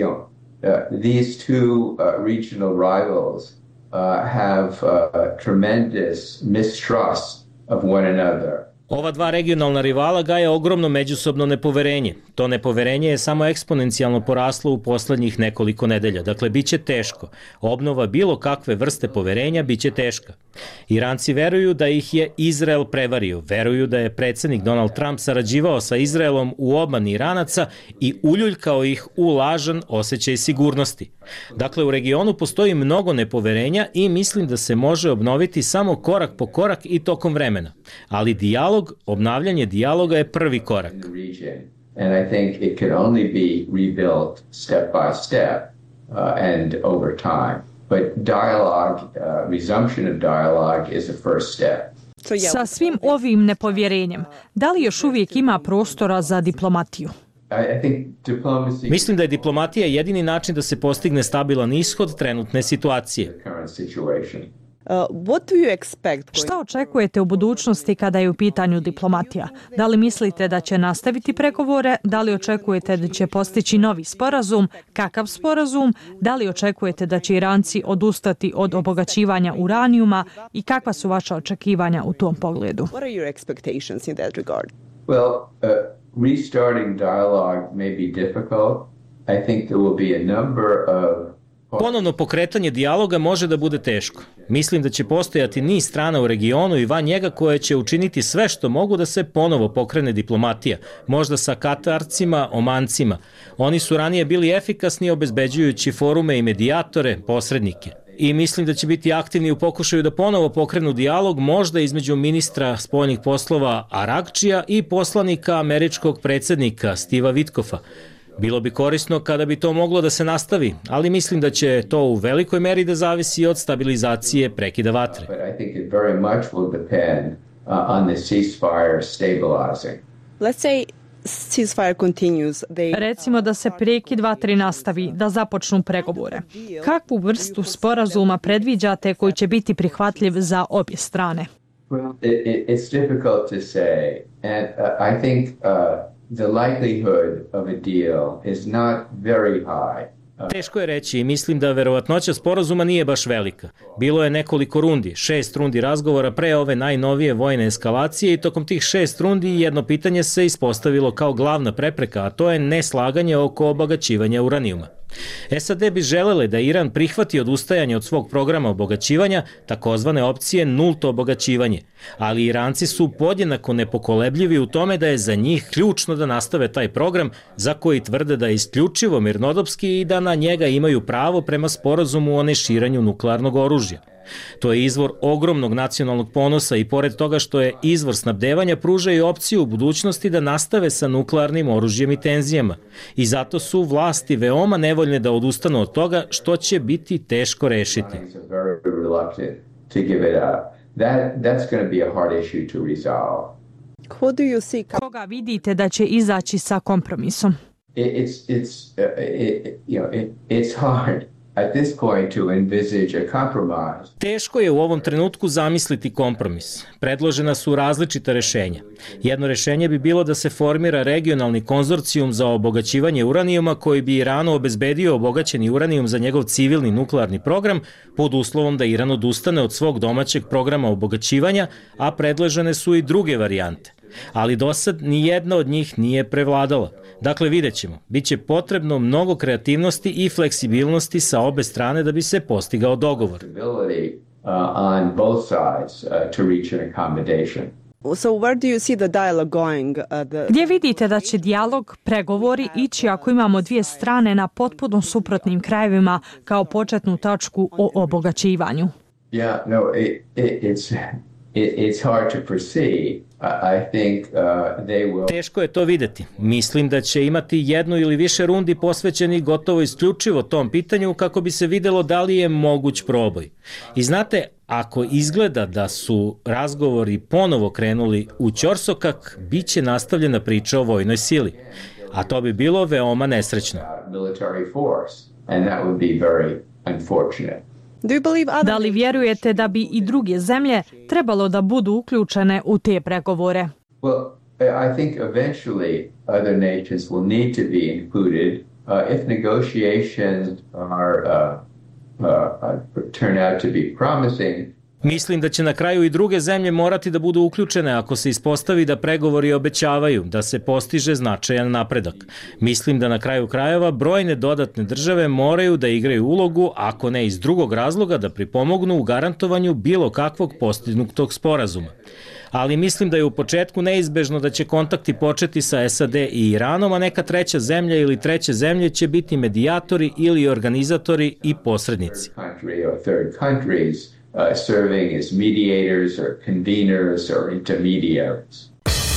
S10: these two regional rivals have tremendous mistrust of one another.
S6: Ova dva regionalna rivala gaje ogromno međusobno nepoverenje. To nepoverenje je samo eksponencijalno poraslo u poslednjih nekoliko nedelja. Dakle, bit će teško. Obnova bilo kakve vrste poverenja bit će teška. Iranci veruju da ih je Izrael prevario. Veruju da je predsjednik Donald Trump sarađivao sa Izraelom u obmani Iranaca i uljuljkao ih u lažan osjećaj sigurnosti. Dakle, u regionu postoji mnogo nepoverenja i mislim da se može obnoviti samo korak po korak i tokom vremena. Ali obnavljanje dijaloga je prvi korak.
S10: And I think it can only be rebuilt step by step and over time. But dialogue, resumption of dialogue is the first step.
S2: Sa svim ovim nepovjerenjem, da li još uvijek ima prostora za diplomatiju?
S6: Mislim da je diplomatija jedini način da se postigne stabilan ishod trenutne situacije.
S2: Šta očekujete u budućnosti kada je u pitanju diplomatija? Da li mislite da će nastaviti pregovore? Da li očekujete da će postići novi sporazum? Kakav sporazum? Da li očekujete da će Iranci odustati od obogaćivanja uranijuma? I kakva su vaša očekivanja u tom pogledu?
S10: Restarting dialogue may be difficult. I think there will be a number of
S6: Ponovno pokretanje dijaloga može da bude teško. Mislim da će postojati niz strana u regionu i van njega koje će učiniti sve što mogu da se ponovo pokrene diplomatija, možda sa Katarcima, Omancima. Oni su ranije bili efikasni obezbeđujući forume i medijatore, posrednike. I mislim da će biti aktivni u pokušaju da ponovo pokrenu dijalog, možda između ministra spoljnih poslova Aragčija i poslanika američkog predsjednika Steva Witkoffa. Bilo bi korisno kada bi to moglo da se nastavi, ali mislim da će to u velikoj meri da zavisi od stabilizacije prekida vatre.
S2: Recimo da se prekid vatre nastavi, da započnu pregovore. Kakvu vrstu sporazuma predviđate koji će biti prihvatljiv za obje strane?
S10: It's difficult to say, and I think the likelihood of a deal is not very high.
S6: Teško je reći i mislim da verovatnoća sporazuma nije baš velika. Bilo je nekoliko rundi, 6 rundi razgovora pre ove najnovije vojne eskalacije i tokom tih 6 rundi jedno pitanje se ispostavilo kao glavna prepreka, a to je neslaganje oko obogaćivanja uranijuma. SAD bi želele da Iran prihvati odustajanje od svog programa obogaćivanja, takozvane opcije nulto obogaćivanje, ali Iranci su podjednako nepokolebljivi u tome da je za njih ključno da nastave taj program za koji tvrde da je isključivo mirnodopski i da na njega imaju pravo prema sporazumu o neširanju nuklearnog oružja. To je izvor ogromnog nacionalnog ponosa i pored toga što je izvor snabdevanja pruža i opciju u budućnosti da nastave sa nuklearnim oružjem i tenzijama. I zato su vlasti veoma nevoljne da odustanu od toga što će biti teško rešiti.
S2: Koga vidite da će izaći sa kompromisom?
S10: It's hard. At this point to envisage a compromise.
S6: Teško je u ovom trenutku zamisliti kompromis. Predložena su različita rešenja. Jedno rešenje bi bilo da se formira regionalni konzorcijum za obogaćivanje uranijuma koji bi Iranu obezbedio obogaćeni uranijum za njegov civilni nuklearni program pod uslovom da Iran odustane od svog domaćeg programa obogaćivanja, a predložene su i druge varijante. Ali do sad ni jedna od njih nije prevladala. Dakle, vidjet ćemo. Biće potrebno mnogo kreativnosti i fleksibilnosti sa obe strane da bi se postigao dogovor.
S3: So where do you see the dialogue going?
S2: Gdje vidite da će dijalog, pregovori ići ako imamo dvije strane na potpuno suprotnim krajevima kao početnu tačku o obogaćivanju?
S10: It's hard to foresee. I think they will.
S6: Teško je to videti. Mislim da će imati jednu ili više rundi posvećeni gotovo isključivo tom pitanju kako bi se videlo da li je moguć proboj. I znate, ako izgleda da su razgovori ponovo krenuli u ćorsokak, bit će nastavljena priča o vojnoj sili. A to bi bilo veoma nesrećno.
S2: Da li vjerujete da bi i druge zemlje trebalo da budu uključene u te pregovore?
S10: Well, I think eventually other nations will need to be included if negotiations turn out to be promising.
S6: Mislim da će na kraju i druge zemlje morati da budu uključene ako se ispostavi da pregovori obećavaju, da se postiže značajan napredak. Mislim da na kraju krajeva brojne dodatne države moraju da igraju ulogu, ako ne iz drugog razloga, da pripomognu u garantovanju bilo kakvog postignutog sporazuma. Ali mislim da je u početku neizbežno da će kontakti početi sa SAD i Iranom, a neka treća zemlja ili treće zemlje će biti medijatori ili organizatori i posrednici.
S10: Serving as mediators or conveners or intermediaries.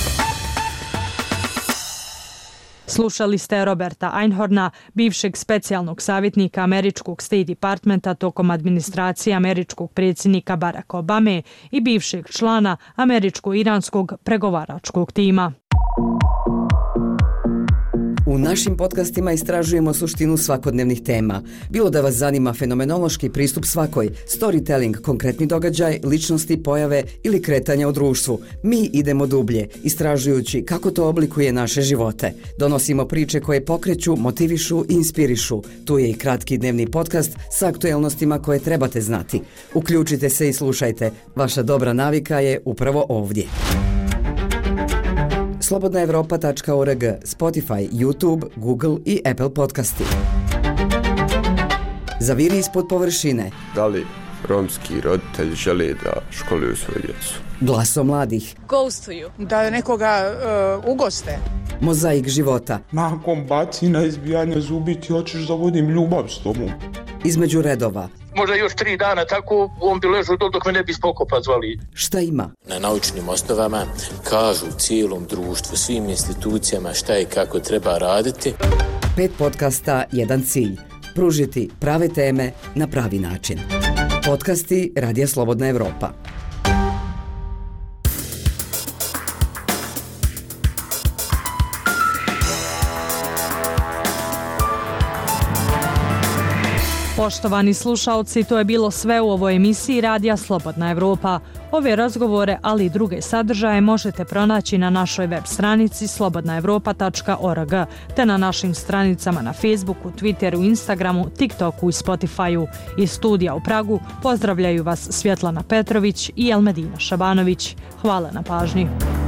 S2: Slušali ste Roberta Einhorna, bivšeg specijalnog savjetnika američkog State Departmenta tokom administracije američkog predsjednika Baracka Obame i bivšeg člana američko-iranskog pregovaračkog tima.
S11: U našim podcastima istražujemo suštinu svakodnevnih tema. Bilo da vas zanima fenomenološki pristup svakoj, storytelling, konkretni događaj, ličnosti, pojave ili kretanja u društvu. Mi idemo dublje, istražujući kako to oblikuje naše živote. Donosimo priče koje pokreću, motivišu i inspirišu. Tu je i kratki dnevni podcast sa aktuelnostima koje trebate znati. Uključite se i slušajte. Vaša dobra navika je upravo ovdje. slobodnaevropa.org, Spotify, YouTube, Google i Apple podcasti. Zaviri ispod površine.
S12: Da li romski roditelji žele da školuju svoju djecu?
S11: Glaso mladih.
S13: Ghostuju. Da nekoga ugoste.
S11: Mozaik života.
S14: Nakon bacina, izbijanja zubi ti hoćeš da vodim ljubav s tobom.
S11: Između redova.
S15: Možda još 3 dana tako, on bi ležao dok me ne bi spokopa zvali.
S11: Šta ima?
S18: Na naučnim osnovama kažu cijelom društvu, svim institucijama šta i kako treba raditi.
S11: 5 podcasta, jedan cilj. Pružiti prave teme na pravi način. Podcasti Radija Slobodna Evropa.
S2: Poštovani slušaoci, to je bilo sve u ovoj emisiji Radija Slobodna Evropa. Ove razgovore, ali i druge sadržaje možete pronaći na našoj web stranici slobodnaevropa.org te na našim stranicama na Facebooku, Twitteru, Instagramu, TikToku i Spotifyu. Iz studija u Pragu pozdravljaju vas Svjetlana Petrović i Elmedina Šabanović. Hvala na pažnji.